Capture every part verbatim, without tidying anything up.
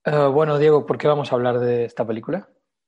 Eh, bueno, Diego, ¿por qué vamos a hablar de esta película?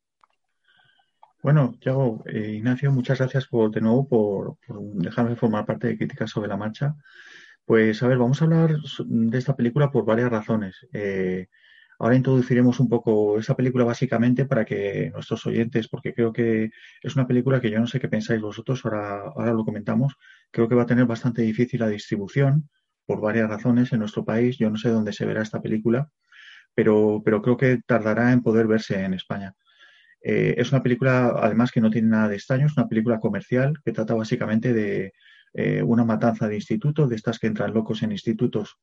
Bueno, Yago, eh, Ignacio, muchas gracias por, de nuevo por, por dejarme formar parte de Críticas sobre la Marcha. Pues a ver, vamos a hablar so- de esta película por varias razones. Eh, ahora introduciremos un poco esta película básicamente para que nuestros oyentes, porque creo que es una película que yo no sé qué pensáis vosotros, ahora, ahora lo comentamos, creo que va a tener bastante difícil la distribución por varias razones en nuestro país. Yo no sé dónde se verá esta película, pero, pero creo que tardará en poder verse en España. Eh, es una película, además, que no tiene nada de extraño, es una película comercial que trata básicamente de eh, una matanza de institutos, de estas que entran locos en institutos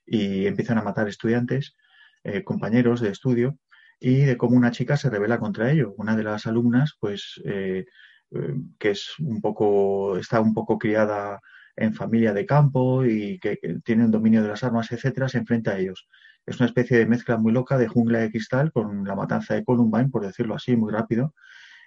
y empiezan a matar estudiantes, eh, compañeros de estudio, y de cómo una chica se rebela contra ello. Una de las alumnas, pues, eh, eh, que es un poco, está un poco criada en familia de campo y que, que tiene un dominio de las armas, etcétera, se enfrenta a ellos. Es una especie de mezcla muy loca de Jungla de Cristal con la matanza de Columbine, por decirlo así, muy rápido.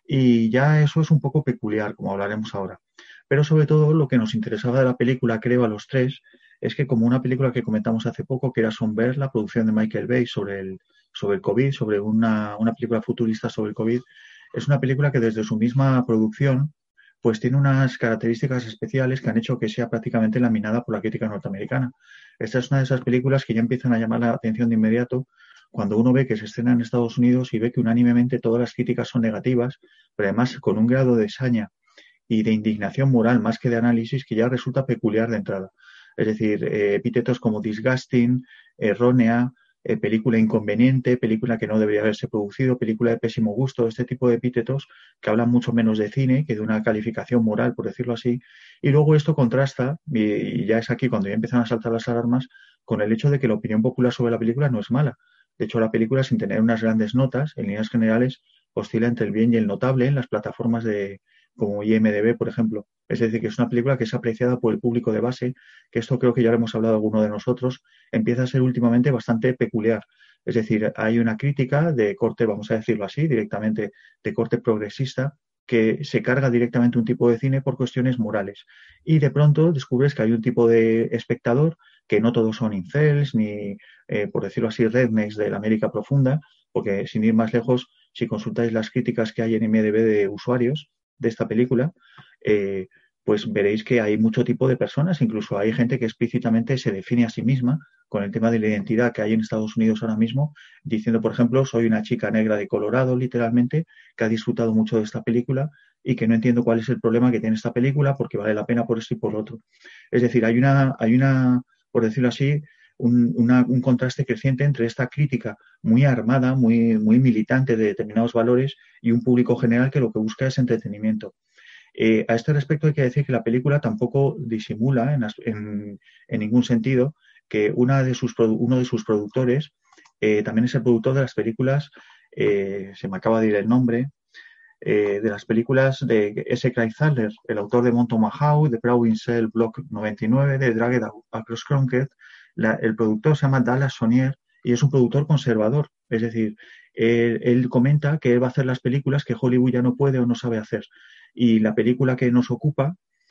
Y ya eso es un poco peculiar, como hablaremos ahora. Pero sobre todo lo que nos interesaba de la película, creo, a los tres, es que como una película que comentamos hace poco, que era Somber, la producción de Michael Bay sobre el, sobre el COVID, sobre una, una película futurista sobre el COVID, es una película que desde su misma producción pues tiene unas características especiales que han hecho que sea prácticamente laminada por la crítica norteamericana. Esta es una de esas películas que ya empiezan a llamar la atención de inmediato cuando uno ve que se estrena en Estados Unidos y ve que unánimemente todas las críticas son negativas, pero además con un grado de saña y de indignación moral más que de análisis que ya resulta peculiar de entrada. Es decir, eh, epítetos como disgusting, errónea, eh, película inconveniente, película que no debería haberse producido, película de pésimo gusto, este tipo de epítetos que hablan mucho menos de cine que de una calificación moral, por decirlo así. Y luego esto contrasta, y, y ya es aquí cuando ya empiezan a saltar las alarmas, con el hecho de que la opinión popular sobre la película no es mala. De hecho, la película, sin tener unas grandes notas, en líneas generales, oscila entre el bien y el notable en las plataformas de, como I M D B, por ejemplo. Es decir, que es una película que es apreciada por el público de base, que esto creo que ya lo hemos hablado alguno de nosotros, empieza a ser últimamente bastante peculiar. Es decir, hay una crítica de corte, vamos a decirlo así, directamente de corte progresista, que se carga directamente un tipo de cine por cuestiones morales. Y de pronto descubres que hay un tipo de espectador, que no todos son incels, ni, eh, por decirlo así, rednecks de la América profunda, porque sin ir más lejos, si consultáis las críticas que hay en I M D B de usuarios, de esta película, eh, pues veréis que hay mucho tipo de personas, incluso hay gente que explícitamente se define a sí misma con el tema de la identidad que hay en Estados Unidos ahora mismo, diciendo, por ejemplo, soy una chica negra de Colorado, literalmente, que ha disfrutado mucho de esta película y que no entiendo cuál es el problema que tiene esta película porque vale la pena por esto y por lo otro. Es decir, hay una, hay una por decirlo así, un, una, un contraste creciente entre esta crítica muy armada, muy, muy militante de determinados valores y un público general que lo que busca es entretenimiento. Eh, a este respecto hay que decir que la película tampoco disimula en, en, en ningún sentido que una de sus, uno de sus productores eh, también es el productor de las películas, eh, se me acaba de ir el nombre, eh, de las películas de S. Craig Zahler, el autor de Mon Tomahawk, de Proud Cell Block noventa y nueve, de Dragged Across Concrete. La, el productor se llama Dallas Sonier y es un productor conservador. Es decir, él, él comenta que él va a hacer las películas que Hollywood ya no puede o no sabe hacer. Y la película que nos ocupa,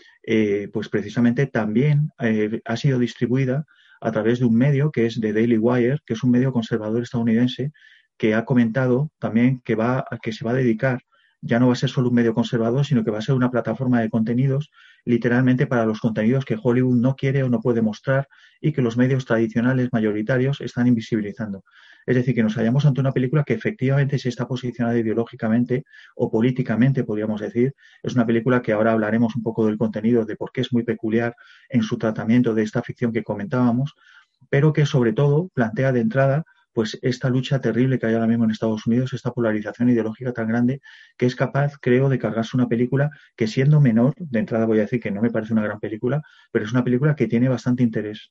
eh, pues precisamente también eh, ha sido distribuida a través de un medio que es The Daily Wire, que es un medio conservador estadounidense, que ha comentado también que, va, que se va a dedicar, ya no va a ser solo un medio conservador, sino que va a ser una plataforma de contenidos, literalmente para los contenidos que Hollywood no quiere o no puede mostrar y que los medios tradicionales mayoritarios están invisibilizando. Es decir, que nos hallamos ante una película que efectivamente se está posicionada ideológicamente o políticamente, podríamos decir. Es una película que ahora hablaremos un poco del contenido, de por qué es muy peculiar en su tratamiento de esta ficción que comentábamos, pero que sobre todo plantea de entrada pues esta lucha terrible que hay ahora mismo en Estados Unidos, esta polarización ideológica tan grande que es capaz, creo, de cargarse una película que siendo menor, de entrada voy a decir que no me parece una gran película, pero es una película que tiene bastante interés.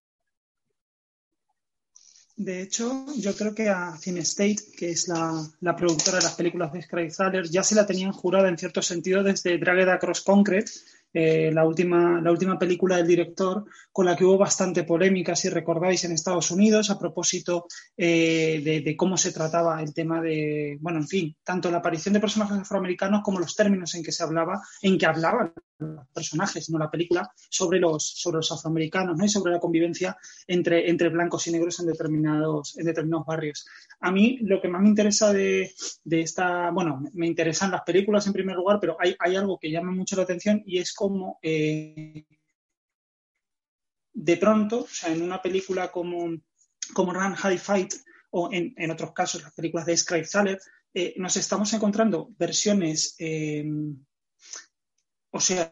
De hecho, yo creo que a CineState, que es la, la productora de las películas de Craig Zahler, ya se la tenían jurada en cierto sentido desde Dragged Across Concrete, eh, la, última, la última película del director, con la que hubo bastante polémica, si recordáis, en Estados Unidos, a propósito eh, de, de cómo se trataba el tema de, bueno, en fin, tanto la aparición de personajes afroamericanos como los términos en que se hablaba, en que hablaban los personajes, no la película, sobre los, sobre los afroamericanos, ¿no? Y sobre la convivencia entre, entre blancos y negros en determinados, en determinados barrios. A mí lo que más me interesa de, de esta, bueno, me interesan las películas en primer lugar, pero hay, hay algo que llama mucho la atención y es como eh, de pronto, o sea, en una película como, como Run, Hide, Fight, o en, en otros casos las películas de Scribe Thaler, eh, nos estamos encontrando versiones, eh, o sea,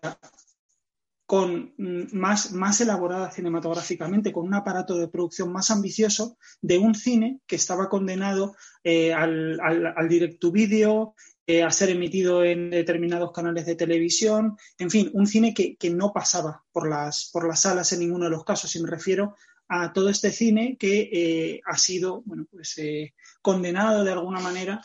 con más, más elaborada cinematográficamente, con un aparato de producción más ambicioso de un cine que estaba condenado eh, al, al, al direct-to-video, eh, a ser emitido en determinados canales de televisión, en fin, un cine que, que no pasaba por las, por las salas en ninguno de los casos, y me refiero a todo este cine que eh, ha sido, bueno, pues, eh, condenado de alguna manera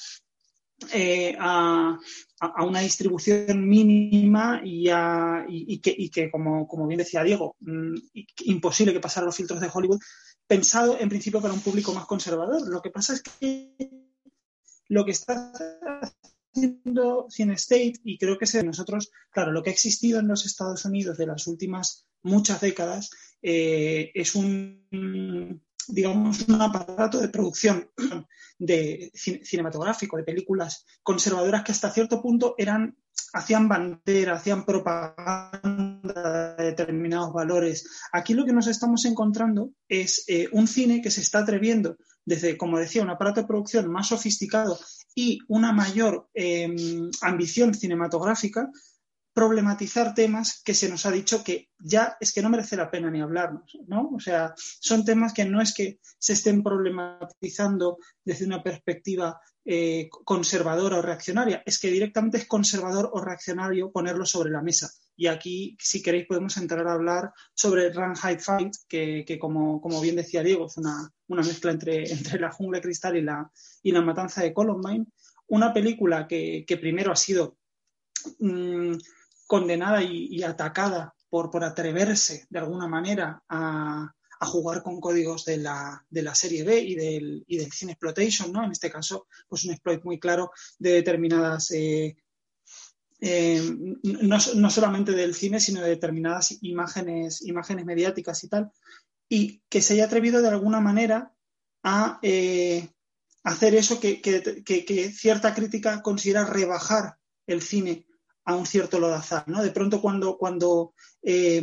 Eh, a, a una distribución mínima y, a, y, y que, y que como, como bien decía Diego, mmm, imposible que pasara los filtros de Hollywood, pensado en principio para un público más conservador. Lo que pasa es que lo que está haciendo CineState, y creo que es de nosotros, claro, lo que ha existido en los Estados Unidos de las últimas muchas décadas eh, es un, digamos, un aparato de producción de cinematográfico, de películas conservadoras que hasta cierto punto eran, hacían bandera, hacían propaganda de determinados valores. Aquí lo que nos estamos encontrando es eh, un cine que se está atreviendo desde, como decía, un aparato de producción más sofisticado y una mayor eh, ambición cinematográfica, problematizar temas que se nos ha dicho que ya es que no merece la pena ni hablarnos, ¿no? O sea, son temas que no es que se estén problematizando desde una perspectiva eh, conservadora o reaccionaria, es que directamente es conservador o reaccionario ponerlo sobre la mesa. Y aquí, si queréis, podemos entrar a hablar sobre Run, Hide, Fight, que, que como, como bien decía Diego, es una, una mezcla entre, entre La jungla de cristal y la, y la matanza de Columbine. Una película que, que primero ha sido mmm, condenada y, y atacada por, por atreverse de alguna manera a, a jugar con códigos de la, de la serie B y del, y del cine exploitation, ¿no? En este caso, pues un exploit muy claro de determinadas, eh, eh, no, no solamente del cine, sino de determinadas imágenes, imágenes mediáticas y tal, y que se haya atrevido de alguna manera a eh, hacer eso que, que, que, que cierta crítica considera rebajar el cine a un cierto lodazal, ¿no? De pronto cuando, cuando eh,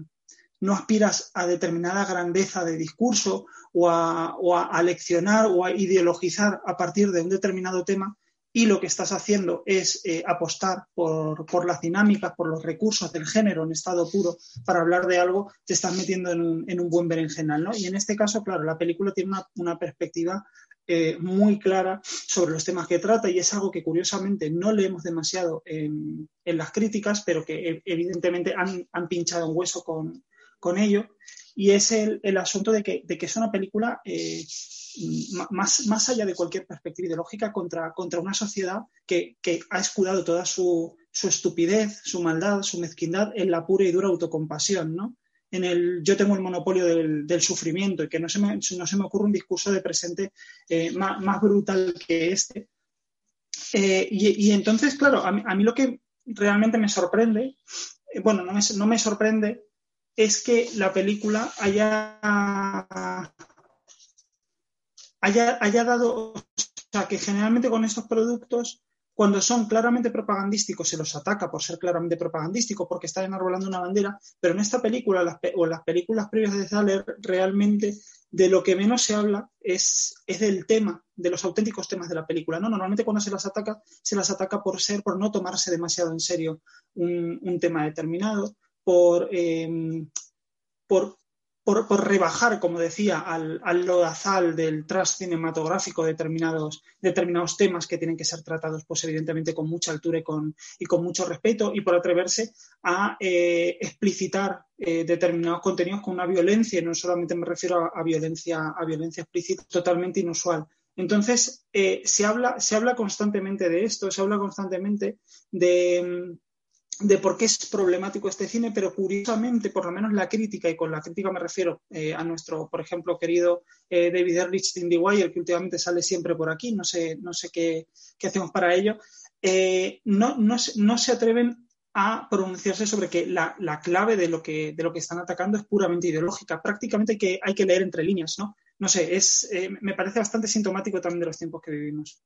no aspiras a determinada grandeza de discurso o a, o a, a leccionar o a ideologizar a partir de un determinado tema, y lo que estás haciendo es eh, apostar por, por las dinámicas, por los recursos del género en estado puro para hablar de algo, te estás metiendo en un, en un buen berenjenal, ¿no? Y en este caso, claro, la película tiene una, una perspectiva eh, muy clara sobre los temas que trata, y es algo que curiosamente no leemos demasiado en, en las críticas, pero que evidentemente han, han pinchado un hueso con, con ello, y es el, el asunto de que, de que es una película eh, más, más allá de cualquier perspectiva ideológica contra, contra una sociedad que, que ha escudado toda su, su estupidez, su maldad, su mezquindad en la pura y dura autocompasión, ¿no? En el yo tengo el monopolio del, del sufrimiento, y que no se, me, no se me ocurre un discurso de presente eh, más, más brutal que este. Eh, y, y entonces, claro, a mí, a mí lo que realmente me sorprende, eh, bueno, no me, no me sorprende, es que la película haya, haya, haya dado, o sea, que generalmente con estos productos, cuando son claramente propagandísticos, se los ataca por ser claramente propagandísticos, porque están enarbolando una bandera, pero en esta película las, o las películas previas de Thaler, realmente de lo que menos se habla es, es del tema, de los auténticos temas de la película, ¿no? Normalmente cuando se las ataca, se las ataca por ser, por no tomarse demasiado en serio un, un tema determinado, por, eh, por, por, por rebajar, como decía, al, al lodazal del trash cinematográfico determinados, determinados temas que tienen que ser tratados, pues evidentemente con mucha altura y con, y con mucho respeto, y por atreverse a eh, explicitar eh, determinados contenidos con una violencia, y no solamente me refiero a, a, violencia, a violencia explícita, totalmente inusual. Entonces, eh, se, habla, se habla constantemente de esto, se habla constantemente de... de por qué es problemático este cine, pero curiosamente, por lo menos la crítica, y con la crítica me refiero eh, a nuestro, por ejemplo, querido eh, David Ehrlich de IndieWire, que últimamente sale siempre por aquí, no sé, no sé qué, qué hacemos para ello, eh, no, no, no se atreven a pronunciarse sobre que la, la clave de lo que, de lo que están atacando es puramente ideológica. Prácticamente hay que, hay que leer entre líneas, ¿no? No sé, es, eh, me parece bastante sintomático también de los tiempos que vivimos.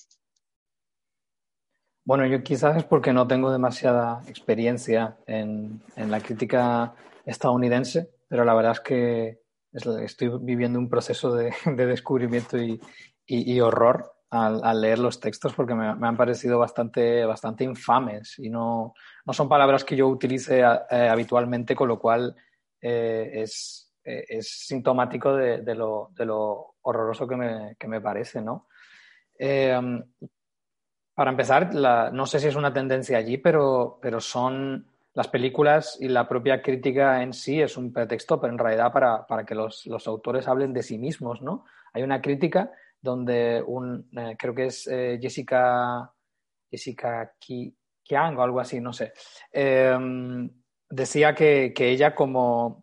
Bueno, yo quizás es porque no tengo demasiada experiencia en, en la crítica estadounidense, pero la verdad es que es, estoy viviendo un proceso de, de descubrimiento y, y, y horror al, al, leer los textos porque me, me han parecido bastante, bastante infames y no, no son palabras que yo utilice eh, habitualmente, con lo cual eh, es, eh, es sintomático de, de, lo, de lo horroroso que me, que me parece, ¿no? Eh, Para empezar, la, no sé si es una tendencia allí, pero, pero son las películas y la propia crítica en sí es un pretexto, pero en realidad para, para que los, los autores hablen de sí mismos, ¿no? Hay una crítica donde un, eh, creo que es eh, Jessica, Jessica Kiang o algo así, no sé, eh, decía que, que ella como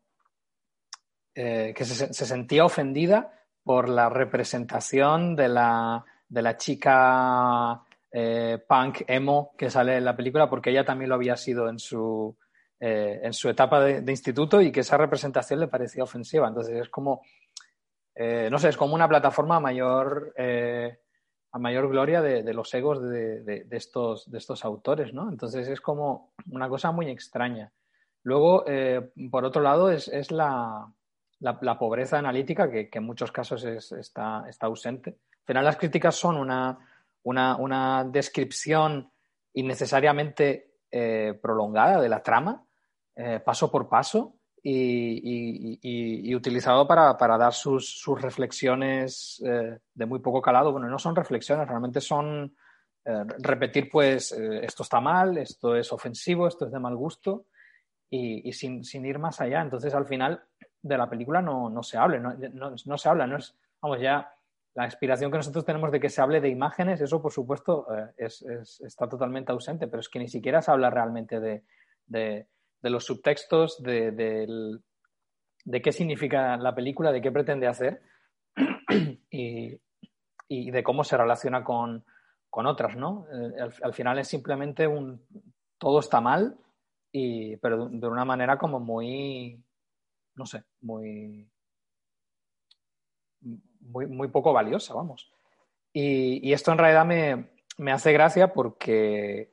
eh, que se, se sentía ofendida por la representación de la, de la chica Eh, punk, emo, que sale en la película, porque ella también lo había sido en su, eh, en su etapa de, de instituto y que esa representación le parecía ofensiva. Entonces es como, eh, no sé, es como una plataforma a mayor, eh, a mayor gloria de, de los egos de, de, de, estos, de estos autores, ¿no? Entonces es como una cosa muy extraña. Luego, eh, por otro lado, es, es la, la, la pobreza analítica que, que en muchos casos es, está, está ausente. Al final las críticas son una Una, una descripción innecesariamente eh, prolongada de la trama, eh, paso por paso, y, y, y, y utilizado para, para dar sus, sus reflexiones eh, de muy poco calado. Bueno, no son reflexiones, realmente son eh, repetir, pues, eh, esto está mal, esto es ofensivo, esto es de mal gusto, y, y sin, sin ir más allá. Entonces, al final de la película no, no se habla, no, no, no se habla, no es, vamos, ya la aspiración que nosotros tenemos de que se hable de imágenes, eso por supuesto eh, es, es, está totalmente ausente, pero es que ni siquiera se habla realmente de, de, de los subtextos, de, de, de qué significa la película, de qué pretende hacer y, y de cómo se relaciona con, con otras, ¿no? Eh, al, al final es simplemente un todo está mal, y, pero de una manera como muy, no sé, muy... Muy, muy poco valiosa, vamos. Y, y esto en realidad me, me hace gracia porque,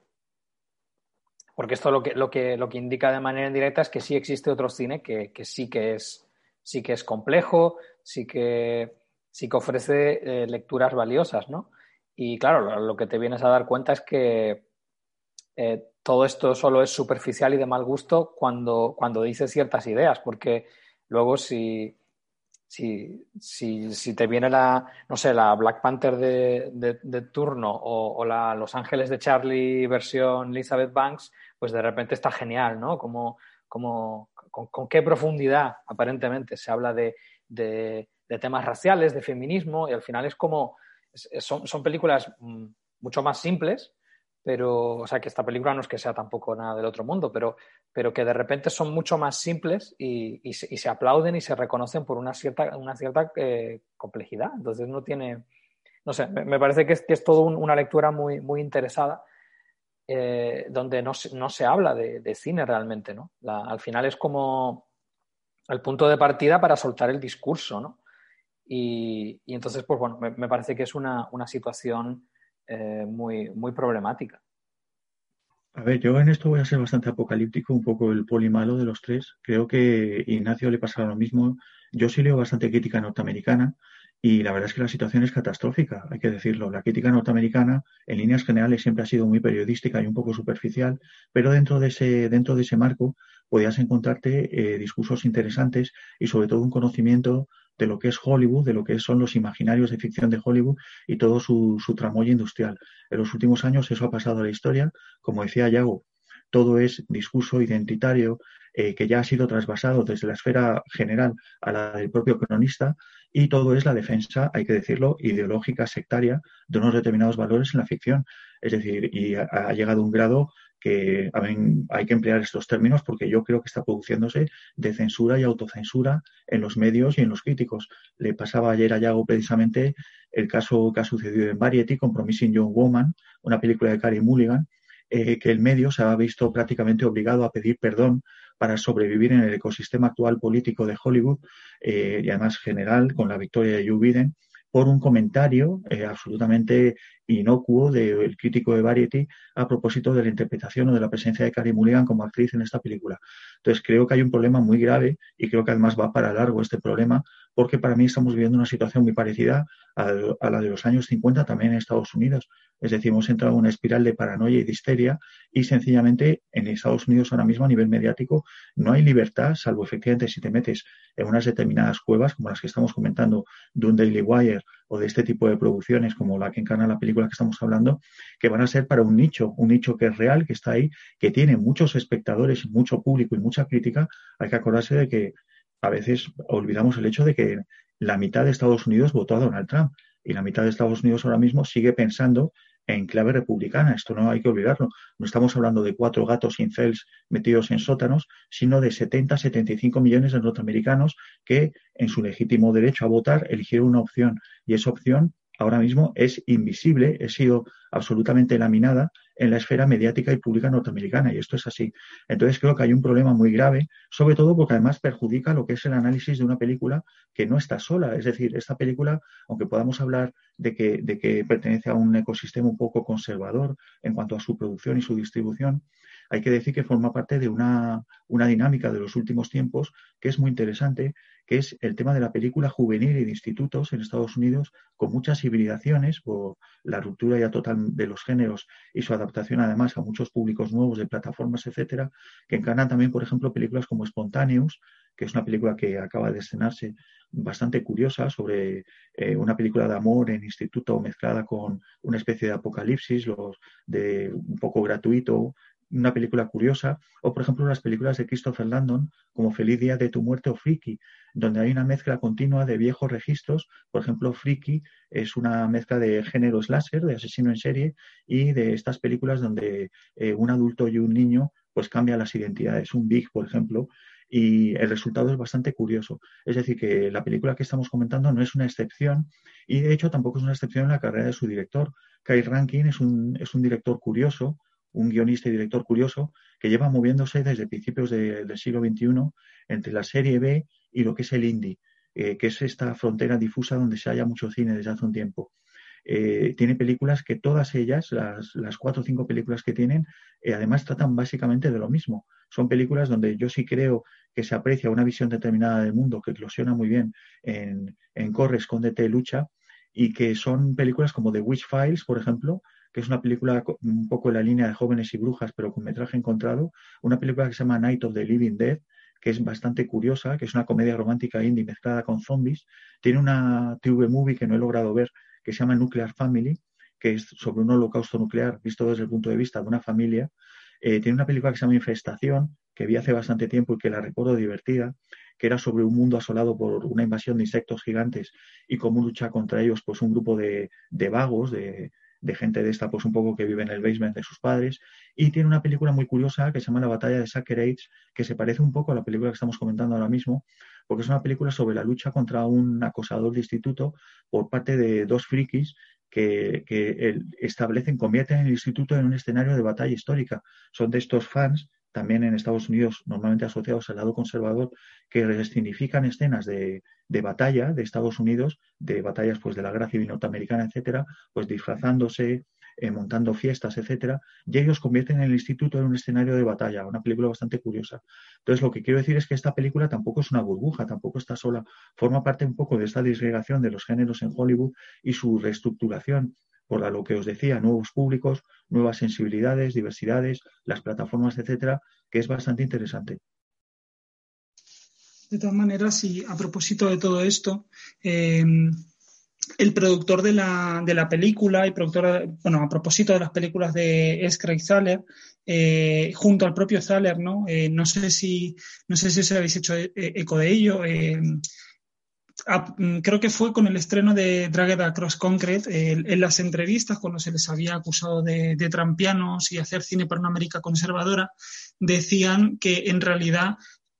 porque esto lo que, lo, que, lo que indica de manera indirecta es que sí existe otro cine que, que, sí, que es, sí que es complejo, sí que, sí que ofrece eh, lecturas valiosas, ¿no? Y claro, lo, lo que te vienes a dar cuenta es que eh, todo esto solo es superficial y de mal gusto cuando, cuando dices ciertas ideas, porque luego si... Si, si, si te viene la, no sé, la Black Panther de, de, de turno o, o la Los Ángeles de Charlie versión Elizabeth Banks, pues de repente está genial, ¿no? Como, como, con, con qué profundidad, aparentemente, se habla de, de, de temas raciales, de feminismo, y al final es como, es, son, son películas mucho más simples, pero, o sea, que esta película no es que sea tampoco nada del otro mundo, pero, pero que de repente son mucho más simples y, y, se, y se aplauden y se reconocen por una cierta, una cierta eh, complejidad. Entonces no tiene, no sé, me, me parece que es, que es todo un, una lectura muy, muy interesada, eh, donde no se, no se habla de, de cine realmente, ¿no? La, al final es como el punto de partida para soltar el discurso, ¿no? Y, y entonces, pues bueno, me, me parece que es una, una situación eh, muy, muy problemática. A ver, yo en esto voy a ser bastante apocalíptico, un poco el poli malo de los tres. Creo que Ignacio le pasará lo mismo. Yo sí leo bastante crítica norteamericana y la verdad es que la situación es catastrófica, hay que decirlo. La crítica norteamericana, en líneas generales, siempre ha sido muy periodística y un poco superficial, pero dentro de ese, dentro de ese marco podías encontrarte eh, discursos interesantes y sobre todo un conocimiento de lo que es Hollywood, de lo que son los imaginarios de ficción de Hollywood y todo su, su tramoya industrial. En los últimos años eso ha pasado a la historia. Como decía Yago, todo es discurso identitario eh, que ya ha sido trasvasado desde la esfera general a la del propio cronista, y todo es la defensa, hay que decirlo, ideológica, sectaria, de unos determinados valores en la ficción. Es decir, y ha, ha llegado a un grado que a mí, hay que emplear estos términos porque yo creo que está produciéndose de censura y autocensura en los medios y en los críticos. Le pasaba ayer a Yago precisamente el caso que ha sucedido en Variety con Promising Young Woman, una película de Carey Mulligan, eh, que el medio se ha visto prácticamente obligado a pedir perdón para sobrevivir en el ecosistema actual político de Hollywood eh, y además general con la victoria de Joe Biden, por un comentario eh, absolutamente inocuo del crítico de Variety a propósito de la interpretación o de la presencia de Carey Mulligan como actriz en esta película. Entonces creo que hay un problema muy grave y creo que además va para largo este problema, porque para mí estamos viviendo una situación muy parecida a, a la de los años cincuenta también en Estados Unidos. Es decir, hemos entrado en una espiral de paranoia y de histeria y sencillamente en Estados Unidos ahora mismo a nivel mediático no hay libertad, salvo efectivamente si te metes en unas determinadas cuevas como las que estamos comentando de un Daily Wire o de este tipo de producciones como la que encarna la película que estamos hablando, que van a ser para un nicho, un nicho que es real, que está ahí, que tiene muchos espectadores, mucho público y mucha crítica. Hay que acordarse de que a veces olvidamos el hecho de que la mitad de Estados Unidos votó a Donald Trump y la mitad de Estados Unidos ahora mismo sigue pensando en clave republicana. Esto no hay que olvidarlo. No estamos hablando de cuatro gatos incels metidos en sótanos, sino de setenta, setenta y cinco millones de norteamericanos que, en su legítimo derecho a votar, eligieron una opción. Y esa opción ahora mismo es invisible, ha sido absolutamente laminada en la esfera mediática y pública norteamericana, y esto es así. Entonces creo que hay un problema muy grave, sobre todo porque además perjudica lo que es el análisis de una película que no está sola. Es decir, esta película, aunque podamos hablar de que, de que pertenece a un ecosistema un poco conservador en cuanto a su producción y su distribución, hay que decir que forma parte de una, una dinámica de los últimos tiempos que es muy interesante, que es el tema de la película juvenil y de institutos en Estados Unidos, con muchas hibridaciones por la ruptura ya total de los géneros y su adaptación además a muchos públicos nuevos de plataformas, etcétera, que encarnan también, por ejemplo, películas como Spontaneous, que es una película que acaba de estrenarse bastante curiosa sobre eh, una película de amor en instituto mezclada con una especie de apocalipsis, los de un poco gratuito, una película curiosa, o por ejemplo las películas de Christopher Landon como Feliz Día de tu Muerte o Freaky, donde hay una mezcla continua de viejos registros. Por ejemplo, Freaky es una mezcla de género slasher, de asesino en serie, y de estas películas donde eh, un adulto y un niño pues cambian las identidades. Un Big, por ejemplo, y el resultado es bastante curioso. Es decir, que la película que estamos comentando no es una excepción y de hecho tampoco es una excepción en la carrera de su director. Kai Rankin es un, es un director curioso, un guionista y director curioso que lleva moviéndose desde principios de, del siglo veintiuno entre la serie B y lo que es el indie, eh, que es esta frontera difusa donde se halla mucho cine desde hace un tiempo. Eh, tiene películas que todas ellas, las, las cuatro o cinco películas que tienen, eh, además tratan básicamente de lo mismo. Son películas donde yo sí creo que se aprecia una visión determinada del mundo que eclosiona muy bien en, en Corre, Escóndete, Lucha, y que son películas como The Witch Files, por ejemplo, que es una película un poco en la línea de Jóvenes y Brujas, pero con metraje encontrado, una película que se llama Night of the Living Dead, que es bastante curiosa, que es una comedia romántica indie mezclada con zombies. Tiene una T V movie que no he logrado ver, que se llama Nuclear Family, que es sobre un holocausto nuclear visto desde el punto de vista de una familia. Eh, tiene una película que se llama Infestación, que vi hace bastante tiempo y que la recuerdo divertida, que era sobre un mundo asolado por una invasión de insectos gigantes y cómo lucha contra ellos pues un grupo de, de vagos, de de gente de esta, pues un poco que vive en el basement de sus padres, y tiene una película muy curiosa que se llama La batalla de Sucker Age, que se parece un poco a la película que estamos comentando ahora mismo, porque es una película sobre la lucha contra un acosador de instituto por parte de dos frikis que, que el, establecen, convierten el instituto en un escenario de batalla histórica. Son de estos fans, también en Estados Unidos normalmente asociados al lado conservador, que resignifican escenas de, de batalla de Estados Unidos, de batallas pues de la guerra civil norteamericana, etcétera, pues disfrazándose, eh, montando fiestas, etcétera, y ellos convierten el instituto en un escenario de batalla, una película bastante curiosa. Entonces, lo que quiero decir es que esta película tampoco es una burbuja, tampoco está sola, forma parte un poco de esta disgregación de los géneros en Hollywood y su reestructuración por lo que os decía, nuevos públicos, nuevas sensibilidades, diversidades, las plataformas, etcétera, que es bastante interesante. De todas maneras, y a propósito de todo esto, eh, el productor de la, de la película y productor, bueno, a propósito de las películas de S. Craig Zahler, eh, junto al propio Zahler, ¿no? Eh, no sé si, no sé si os habéis hecho eco de ello. Eh, A, creo que fue con el estreno de Dragged Across Concrete, eh, en las entrevistas cuando se les había acusado de, de trampianos y hacer cine para una América conservadora, decían que en realidad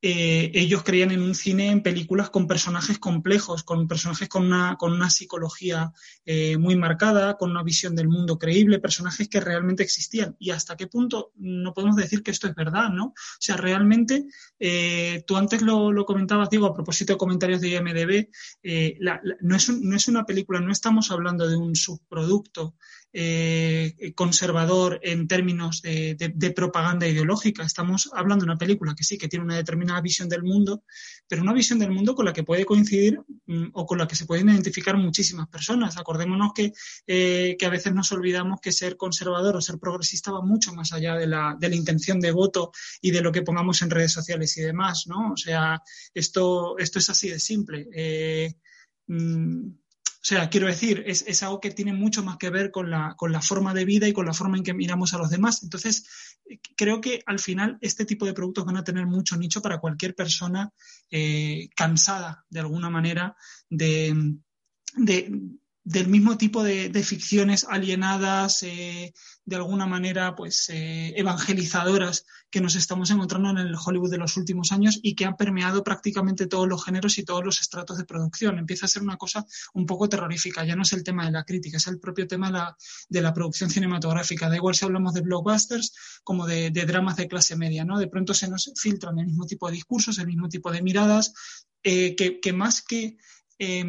eh, ellos creían en un cine, en películas con personajes complejos, con personajes con una, con una psicología eh, muy marcada, con una visión del mundo creíble, personajes que realmente existían. ¿Y hasta qué punto no podemos decir que esto es verdad, ¿no? O sea, realmente, eh, tú antes lo, lo comentabas, Diego, a propósito de comentarios de I M D B, eh, la, la, no, es un, no es una película, no estamos hablando de un subproducto Eh, conservador en términos de, de, de propaganda ideológica. Estamos hablando de una película que sí, que tiene una determinada visión del mundo, pero una visión del mundo con la que puede coincidir mm, o con la que se pueden identificar muchísimas personas. Acordémonos que, eh, que a veces nos olvidamos que ser conservador o ser progresista va mucho más allá de la, de la intención de voto y de lo que pongamos en redes sociales y demás, ¿no? O sea, esto, esto es así de simple. Eh, mm, O sea, quiero decir, es, es algo que tiene mucho más que ver con la, con la forma de vida y con la forma en que miramos a los demás. Entonces, creo que al final este tipo de productos van a tener mucho nicho para cualquier persona eh, cansada, de alguna manera, de, de, del mismo tipo de, de ficciones alienadas, eh, de alguna manera, pues, eh, evangelizadoras que nos estamos encontrando en el Hollywood de los últimos años y que han permeado prácticamente todos los géneros y todos los estratos de producción. Empieza a ser una cosa un poco terrorífica. Ya no es el tema de la crítica, es el propio tema de la, de la producción cinematográfica. Da igual si hablamos de blockbusters como de, de dramas de clase media, ¿no? De pronto se nos filtran el mismo tipo de discursos, el mismo tipo de miradas, eh, que, que más que... Eh,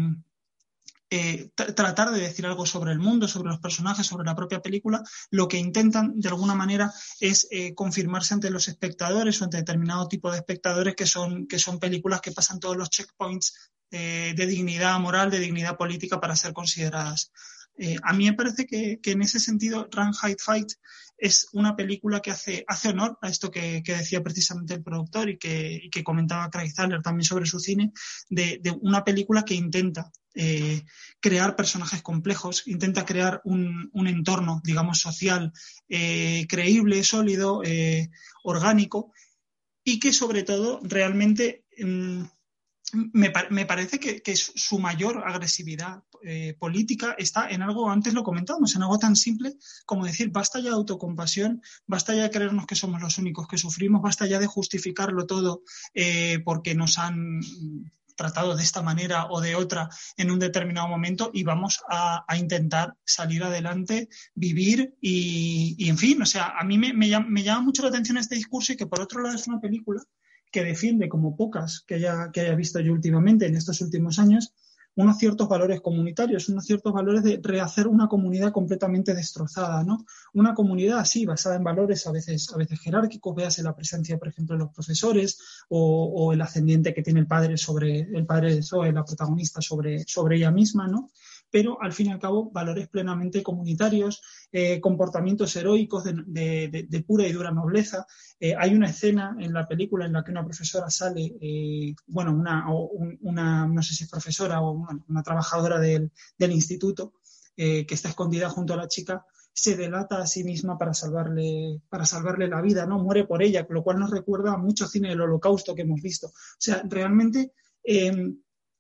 Eh, t- tratar de decir algo sobre el mundo, sobre los personajes, sobre la propia película, lo que intentan de alguna manera es eh, confirmarse ante los espectadores o ante determinado tipo de espectadores que son, que son películas que pasan todos los checkpoints eh, de dignidad moral, de dignidad política para ser consideradas. Eh, a mí me parece que, que en ese sentido Run, Hide, Fight es una película que hace, hace honor a esto que, que decía precisamente el productor y que, y que comentaba Craig Zahler también sobre su cine, de, de una película que intenta eh, crear personajes complejos, intenta crear un, un entorno, digamos, social eh, creíble, sólido, eh, orgánico y que sobre todo realmente... Mm, Me, me, parece que, que, su mayor agresividad eh, política está en algo, antes lo comentábamos, en algo tan simple como decir, basta ya de autocompasión, basta ya de creernos que somos los únicos que sufrimos, basta ya de justificarlo todo eh, porque nos han tratado de esta manera o de otra en un determinado momento y vamos a, a intentar salir adelante, vivir y, y, en fin, o sea, a mí me, me, llama, me llama mucho la atención este discurso y que por otro lado es una película que defiende, como pocas que haya, que haya visto yo últimamente en estos últimos años, unos ciertos valores comunitarios, unos ciertos valores de rehacer una comunidad completamente destrozada, ¿no? Una comunidad así, basada en valores a veces, a veces jerárquicos, véase la presencia, por ejemplo, de los profesores o, o el ascendiente que tiene el padre sobre, el padre de Zoe, la protagonista, sobre, sobre ella misma, ¿no? Pero al fin y al cabo valores plenamente comunitarios, eh, comportamientos heroicos de, de, de, de pura y dura nobleza. Eh, hay una escena en la película en la que una profesora sale, eh, bueno, una, una, no sé si es profesora o una, una trabajadora del, del instituto, eh, que está escondida junto a la chica, se delata a sí misma para salvarle, para salvarle la vida, ¿no? Muere por ella, lo cual nos recuerda a mucho cine del Holocausto que hemos visto. O sea, realmente... Eh,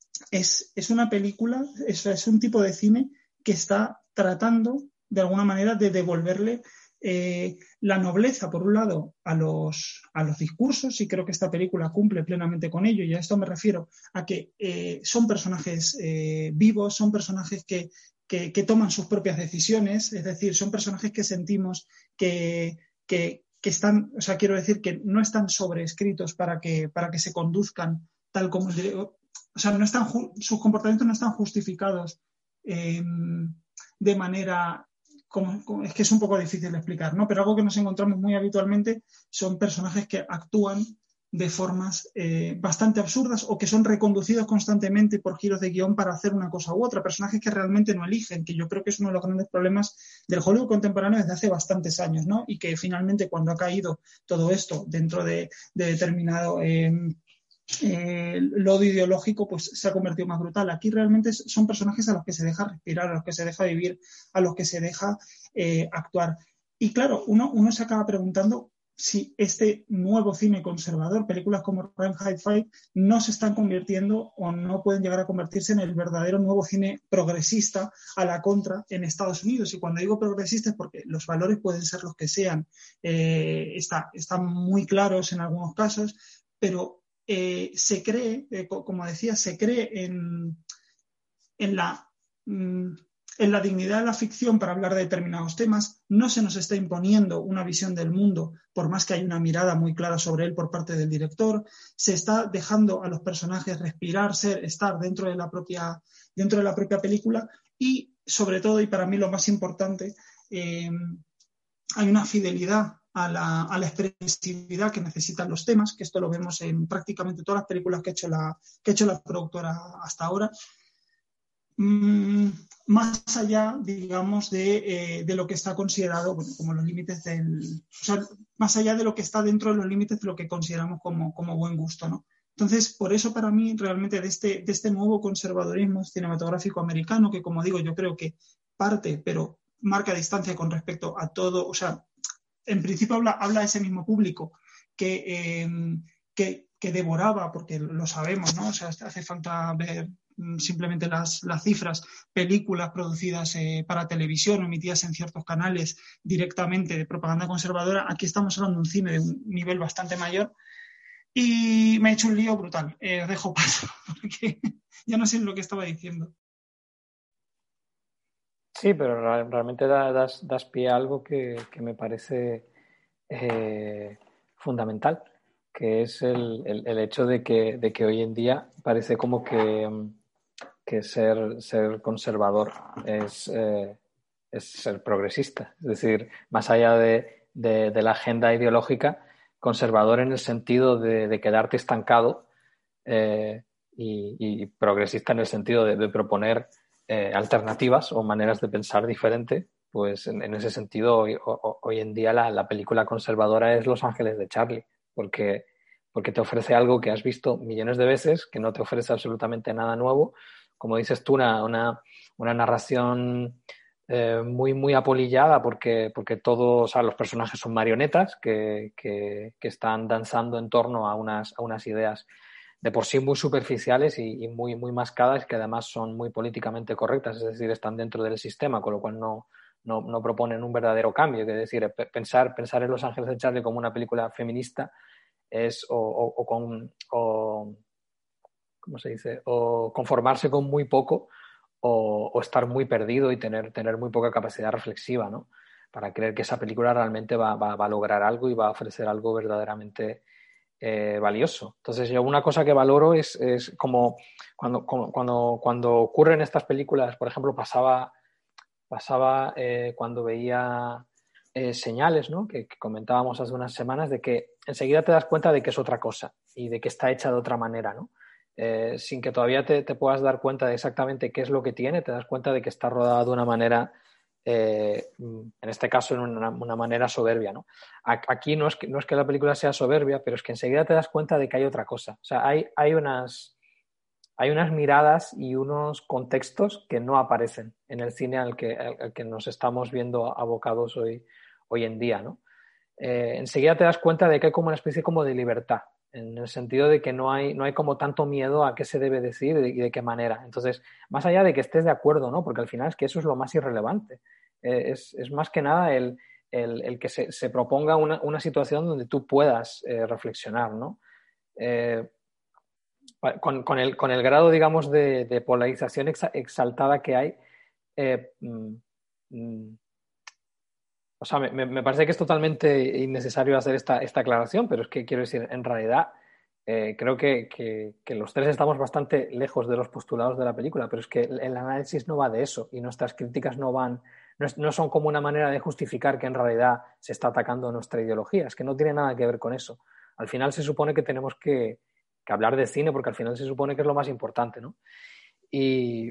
Es, es una película, es, es un tipo de cine que está tratando de alguna manera de devolverle eh, la nobleza, por un lado, a los, a los discursos, y creo que esta película cumple plenamente con ello, y a esto me refiero a que eh, son personajes eh, vivos, son personajes que, que, que toman sus propias decisiones, es decir, son personajes que sentimos que, que, que están, o sea, quiero decir que no están sobreescritos para que, para que se conduzcan tal como el director. O sea, no están, sus comportamientos no están justificados eh, de manera, como, como, es que es un poco difícil de explicar, ¿no? Pero algo que nos encontramos muy habitualmente son personajes que actúan de formas eh, bastante absurdas o que son reconducidos constantemente por giros de guión para hacer una cosa u otra, personajes que realmente no eligen, que yo creo que es uno de los grandes problemas del Hollywood contemporáneo desde hace bastantes años, ¿no? Y que finalmente cuando ha caído todo esto dentro de, de determinado... Eh, Eh, el odio ideológico pues se ha convertido más brutal. Aquí realmente son personajes a los que se deja respirar, a los que se deja vivir, a los que se deja eh, actuar. Y claro, uno, uno se acaba preguntando si este nuevo cine conservador, películas como Run, Hide, Fight, no se están convirtiendo o no pueden llegar a convertirse en el verdadero nuevo cine progresista a la contra en Estados Unidos. Y cuando digo progresista es porque los valores pueden ser los que sean, eh, está, están muy claros en algunos casos, pero eh, se cree, eh, como decía, se cree en, en la... Mm, en la dignidad de la ficción para hablar de determinados temas, no se nos está imponiendo una visión del mundo, por más que hay una mirada muy clara sobre él por parte del director, se está dejando a los personajes respirar, ser, estar dentro de la propia, dentro de la propia película y, sobre todo, y para mí lo más importante, eh, hay una fidelidad a la, a la expresividad que necesitan los temas, que esto lo vemos en prácticamente todas las películas que ha hecho la, que ha hecho la productora hasta ahora. Más allá, digamos, de, eh, de lo que está considerado, bueno, como los límites del... O sea, más allá de lo que está dentro de los límites de lo que consideramos como, como buen gusto, ¿no? Entonces, por eso para mí, realmente, de este, de este nuevo conservadurismo cinematográfico americano, que como digo, yo creo que parte, pero marca distancia con respecto a todo, o sea, en principio habla, habla a ese mismo público que, eh, que, que devoraba, porque lo sabemos, ¿no? O sea, hace falta ver simplemente las, las cifras, películas producidas eh, para televisión, emitidas en ciertos canales directamente de propaganda conservadora. Aquí estamos hablando de un cine de un nivel bastante mayor y me he hecho un lío brutal. Eh, dejo paso porque ya no sé lo que estaba diciendo. Sí, pero realmente das, das pie a algo que, que me parece eh, fundamental, que es el, el, el hecho de que, de que hoy en día parece como que que ser, ser conservador es, eh, es ser progresista. Es decir, más allá de, de, de la agenda ideológica, conservador en el sentido de, de quedarte estancado eh, y, y progresista en el sentido de, de proponer eh, alternativas o maneras de pensar diferente. Pues en, en ese sentido, hoy, o, hoy en día la, la película conservadora es Los Ángeles de Charlie, porque, porque te ofrece algo que has visto millones de veces, que no te ofrece absolutamente nada nuevo. Como dices tú, una, una, una narración eh, muy, muy apolillada porque, porque todos, o sea, los personajes son marionetas que, que, que están danzando en torno a unas, a unas ideas de por sí muy superficiales y, y muy, muy mascadas, que además son muy políticamente correctas, es decir, están dentro del sistema, con lo cual no, no, no proponen un verdadero cambio. Es decir, pensar, pensar en Los Ángeles de Charlie como una película feminista es o, o, o con... O, ¿cómo se dice? O conformarse con muy poco o, o estar muy perdido y tener, tener muy poca capacidad reflexiva, ¿no? Para creer que esa película realmente va, va, va a lograr algo y va a ofrecer algo verdaderamente eh, valioso. Entonces, yo una cosa que valoro es, es como cuando, como, cuando, cuando ocurren estas películas, por ejemplo, pasaba, pasaba eh, cuando veía eh, señales, ¿no? Que, que comentábamos hace unas semanas, de que enseguida te das cuenta de que es otra cosa y de que está hecha de otra manera, ¿no? Eh, sin que todavía te, te puedas dar cuenta de exactamente qué es lo que tiene, te das cuenta de que está rodada de una manera, eh, en este caso, en una, una manera soberbia, ¿no? Aquí no es, que, no es que la película sea soberbia, pero es que enseguida te das cuenta de que hay otra cosa. O sea, hay, hay, unas, hay unas miradas y unos contextos que no aparecen en el cine al que, al que nos estamos viendo abocados hoy, hoy en día, ¿no? Eh, enseguida te das cuenta de que hay como una especie como de libertad, en el sentido de que no hay, no hay como tanto miedo a qué se debe decir y de, y de qué manera. Entonces, más allá de que estés de acuerdo, ¿no? Porque al final es que eso es lo más irrelevante. Eh, es, es más que nada el, el, el que se, se proponga una, una, situación donde tú puedas eh, reflexionar, ¿no? Eh, con, con, el, con el grado, digamos, de, de polarización exa, exaltada que hay, eh, mm, o sea, me, me, parece que es totalmente innecesario hacer esta, esta aclaración, pero es que quiero decir, en realidad, eh, creo que, que, que los tres estamos bastante lejos de los postulados de la película, pero es que el, el análisis no va de eso y nuestras críticas no van, no, es, no son como una manera de justificar que en realidad se está atacando nuestra ideología, es que no tiene nada que ver con eso. Al final se supone que tenemos que, que hablar de cine porque al final se supone que es lo más importante, ¿no? Y,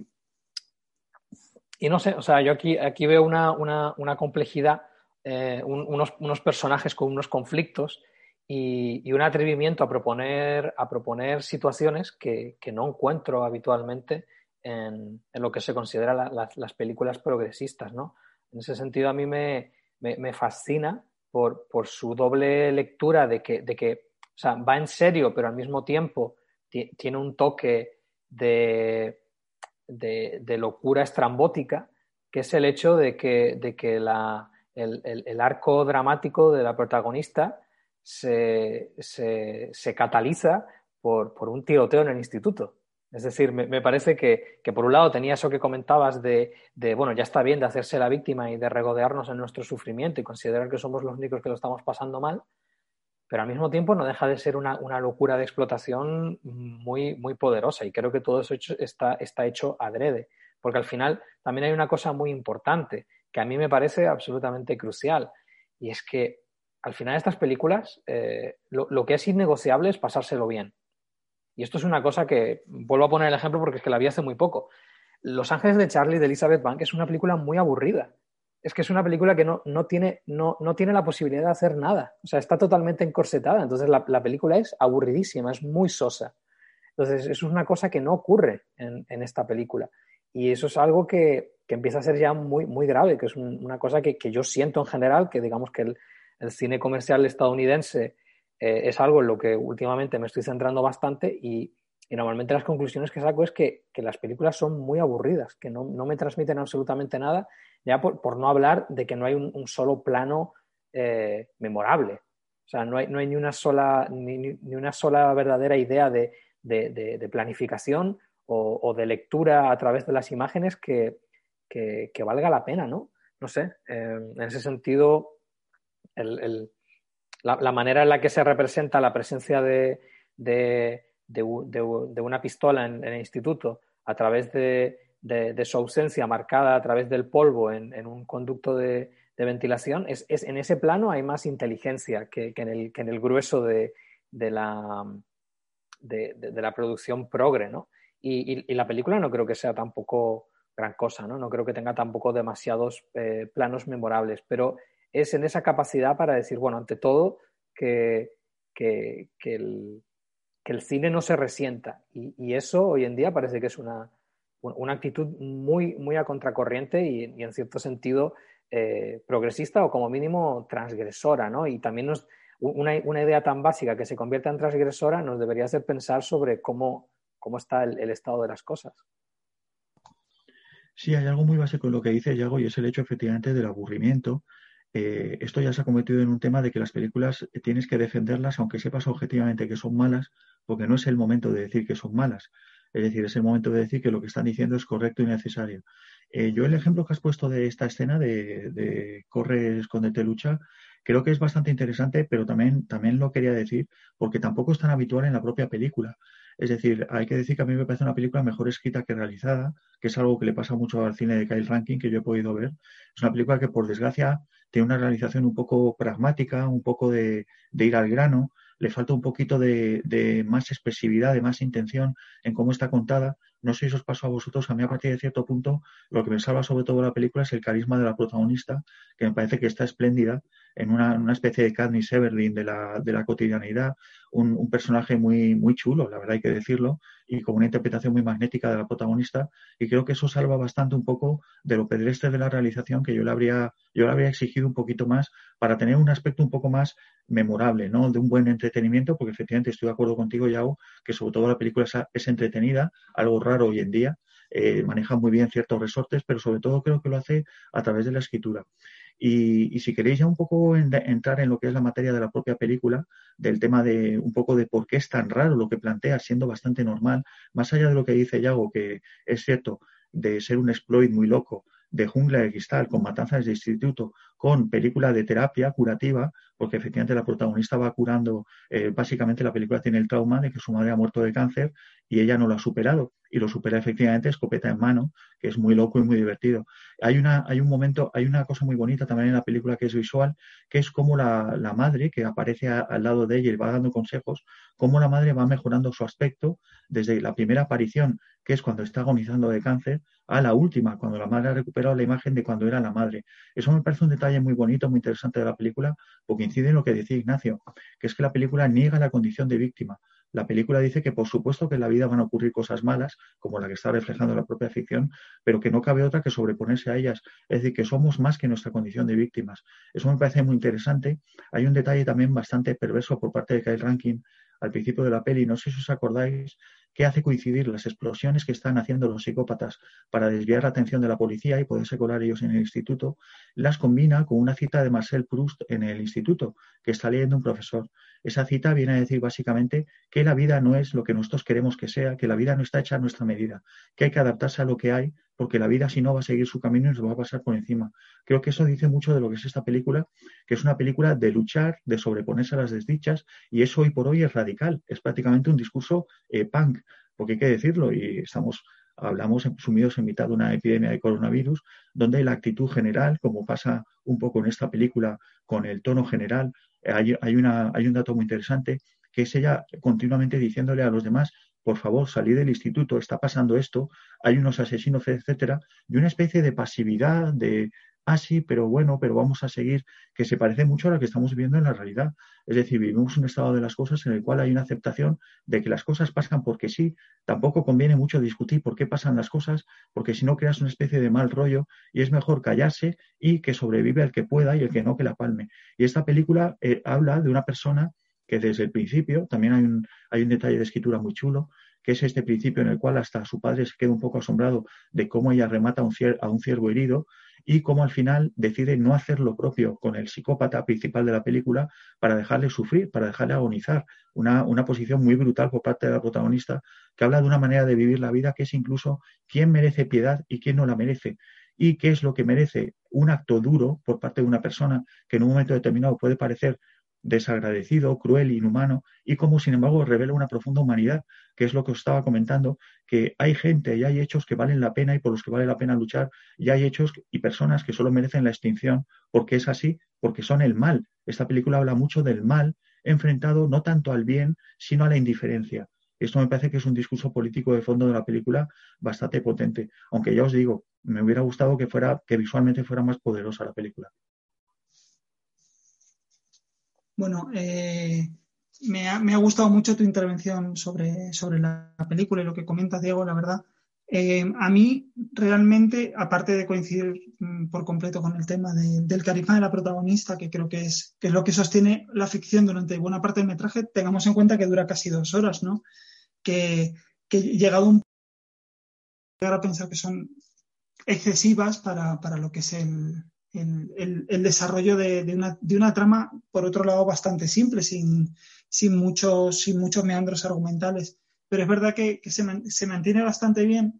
y no sé, o sea, yo aquí, aquí veo una, una, una complejidad. Eh, un, unos, unos personajes con unos conflictos y, y un atrevimiento a proponer, a proponer situaciones que, que no encuentro habitualmente en, en lo que se considera la, la, las películas progresistas, ¿no? En ese sentido a mí me, me, me fascina por, por su doble lectura de que, de que, o sea, va en serio, pero al mismo tiempo t- tiene un toque de, de, de locura estrambótica, que es el hecho de que, de que la El, el, el arco dramático de la protagonista se, se, se cataliza por, por un tiroteo en el instituto. Es decir, me, me parece que, que por un lado tenía eso que comentabas de, de, bueno, ya está bien de hacerse la víctima y de regodearnos en nuestro sufrimiento y considerar que somos los únicos que lo estamos pasando mal, pero al mismo tiempo no deja de ser una, una locura de explotación muy, muy poderosa, y creo que todo eso hecho, está, está hecho adrede, porque al final también hay una cosa muy importante que a mí me parece absolutamente crucial, y es que al final de estas películas eh, lo, lo que es innegociable es pasárselo bien. Y esto es una cosa que, vuelvo a poner el ejemplo porque es que la vi hace muy poco. Los Ángeles de Charlie de Elizabeth Banks es una película muy aburrida. Es que es una película que no, no, tiene, no, no tiene la posibilidad de hacer nada. O sea, está totalmente encorsetada. Entonces la, la película es aburridísima, es muy sosa. Entonces eso es una cosa que no ocurre en, en esta película. Y eso es algo que, que empieza a ser ya muy, muy grave, que es un, una cosa que, que yo siento en general, que digamos que el, el cine comercial estadounidense eh, es algo en lo que últimamente me estoy centrando bastante, y, y normalmente las conclusiones que saco es que, que las películas son muy aburridas, que no, no me transmiten absolutamente nada, ya por, por no hablar de que no hay un, un solo plano eh, memorable. O sea, no hay, no hay ni, una sola, ni, ni una sola verdadera idea de, de, de, de planificación o, o de lectura a través de las imágenes que, que, que valga la pena, ¿no? No sé, eh, en ese sentido, el, el, la, la manera en la que se representa la presencia de, de, de, de, de una pistola en, en el instituto a través de, de, de su ausencia marcada a través del polvo en, en un conducto de, de ventilación, es, es, en ese plano hay más inteligencia que, que, en, el, que en el grueso de, de, la, de, de, de la producción progre, ¿no? Y, y, y la película no creo que sea tampoco gran cosa, ¿no? No creo que tenga tampoco demasiados eh, planos memorables, pero es en esa capacidad para decir, bueno, ante todo, que, que, que, el, que el cine no se resienta. Y, y eso hoy en día parece que es una, una actitud muy, muy a contracorriente y, y en cierto sentido eh, progresista o como mínimo transgresora, ¿no? Y también nos, una, una idea tan básica que se convierta en transgresora nos debería hacer pensar sobre cómo, cómo está el, el estado de las cosas. Sí, hay algo muy básico en lo que dice Yago, y es el hecho efectivamente del aburrimiento. Eh, esto ya se ha convertido en un tema de que las películas eh, tienes que defenderlas aunque sepas objetivamente que son malas, porque no es el momento de decir que son malas. Es decir, es el momento de decir que lo que están diciendo es correcto y necesario. Eh, yo el ejemplo que has puesto de esta escena de, de corre, escóndete, lucha, creo que es bastante interesante, pero también, también lo quería decir porque tampoco es tan habitual en la propia película. Es decir, hay que decir que a mí me parece una película mejor escrita que realizada, que es algo que le pasa mucho al cine de Kyle Rankin, que yo he podido ver. Es una película que, por desgracia, tiene una realización un poco pragmática, un poco de, de ir al grano, le falta un poquito de, de más expresividad, de más intención en cómo está contada. No sé si os pasó a vosotros, a mí a partir de cierto punto lo que me salva sobre todo la película es el carisma de la protagonista, que me parece que está espléndida, en una, una especie de Katniss Everdeen de la, de la cotidianidad, un, un personaje muy, muy chulo, la verdad hay que decirlo, y con una interpretación muy magnética de la protagonista, y creo que eso salva bastante un poco de lo pedestre de la realización, que yo le habría, yo le habría exigido un poquito más para tener un aspecto un poco más memorable, ¿no? De un buen entretenimiento, porque efectivamente estoy de acuerdo contigo, Yao, que sobre todo la película es, es entretenida, algo raro hoy en día, eh, maneja muy bien ciertos resortes, pero sobre todo creo que lo hace a través de la escritura. Y, y si queréis ya un poco en, entrar en lo que es la materia de la propia película, del tema de un poco de por qué es tan raro lo que plantea, siendo bastante normal, más allá de lo que dice Yago, que es cierto, de ser un exploit muy loco, de Jungla de Cristal, con Matanzas de Instituto, con película de terapia curativa, porque efectivamente la protagonista va curando, eh, básicamente la película tiene el trauma de que su madre ha muerto de cáncer y ella no lo ha superado, y lo supera efectivamente escopeta en mano, que es muy loco y muy divertido. Hay una, hay un momento, hay una cosa muy bonita también en la película que es visual, que es como la, la madre que aparece a, al lado de ella y va dando consejos, cómo la madre va mejorando su aspecto desde la primera aparición, que es cuando está agonizando de cáncer, a la última, cuando la madre ha recuperado la imagen de cuando era la madre. Eso me parece un detalle muy bonito, muy interesante de la película, porque incide en lo que decía Ignacio, que es que la película niega la condición de víctima. La película dice que por supuesto que en la vida van a ocurrir cosas malas, como la que está reflejando la propia ficción, pero que no cabe otra que sobreponerse a ellas. Es decir, que somos más que nuestra condición de víctimas. Eso me parece muy interesante. Hay un detalle también bastante perverso por parte de Kyle Rankin al principio de la peli, no sé si os acordáis, que hace coincidir las explosiones que están haciendo los psicópatas para desviar la atención de la policía y poderse colar ellos en el instituto, las combina con una cita de Marcel Proust en el instituto, que está leyendo un profesor. Esa cita viene a decir básicamente que la vida no es lo que nosotros queremos que sea, que la vida no está hecha a nuestra medida, que hay que adaptarse a lo que hay, porque la vida si no va a seguir su camino y nos va a pasar por encima. Creo que eso dice mucho de lo que es esta película, que es una película de luchar, de sobreponerse a las desdichas, y eso hoy por hoy es radical, es prácticamente un discurso eh, punk, porque hay que decirlo, y estamos, hablamos sumidos en mitad de una epidemia de coronavirus, donde la actitud general, como pasa un poco en esta película con el tono general, hay, hay, una, hay un dato muy interesante, que es ella continuamente diciéndole a los demás, por favor, salid del instituto, está pasando esto, hay unos asesinos, etcétera, y una especie de pasividad, de, ah, sí, pero bueno, pero vamos a seguir, que se parece mucho a la que estamos viviendo en la realidad. Es decir, vivimos un estado de las cosas en el cual hay una aceptación de que las cosas pasan porque sí. Tampoco conviene mucho discutir por qué pasan las cosas, porque si no creas una especie de mal rollo y es mejor callarse y que sobrevive el que pueda y el que no, que la palme. Y esta película eh, habla de una persona que desde el principio, también hay un, hay un detalle de escritura muy chulo, que es este principio en el cual hasta su padre se queda un poco asombrado de cómo ella remata a un, cier- a un ciervo herido y cómo al final decide no hacer lo propio con el psicópata principal de la película para dejarle sufrir, para dejarle agonizar. Una, una posición muy brutal por parte de la protagonista que habla de una manera de vivir la vida que es incluso quién merece piedad y quién no la merece. Y qué es lo que merece un acto duro por parte de una persona que en un momento determinado puede parecer desagradecido, cruel, inhumano, y cómo sin embargo revela una profunda humanidad, que es lo que os estaba comentando, que hay gente y hay hechos que valen la pena y por los que vale la pena luchar, y hay hechos y personas que solo merecen la extinción porque es así, porque son el mal. Esta película habla mucho del mal enfrentado no tanto al bien, sino a la indiferencia. Esto me parece que es un discurso político de fondo de la película bastante potente, aunque ya os digo, me hubiera gustado que fuera, que visualmente fuera más poderosa la película. Bueno, eh, me, ha, me ha gustado mucho tu intervención sobre, sobre la película y lo que comentas, Diego, la verdad. Eh, a mí, realmente, aparte de coincidir mm, por completo con el tema de, del carisma de la protagonista, que creo que es, que es lo que sostiene la ficción durante buena parte del metraje, tengamos en cuenta que dura casi dos horas, ¿no? Que, que llegado un llegar a pensar que son excesivas para, para lo que es el, el, el, el desarrollo de, de, una, de una trama, por otro lado, bastante simple, sin, sin, muchos, sin muchos meandros argumentales. Pero es verdad que, que se, man, se mantiene bastante bien.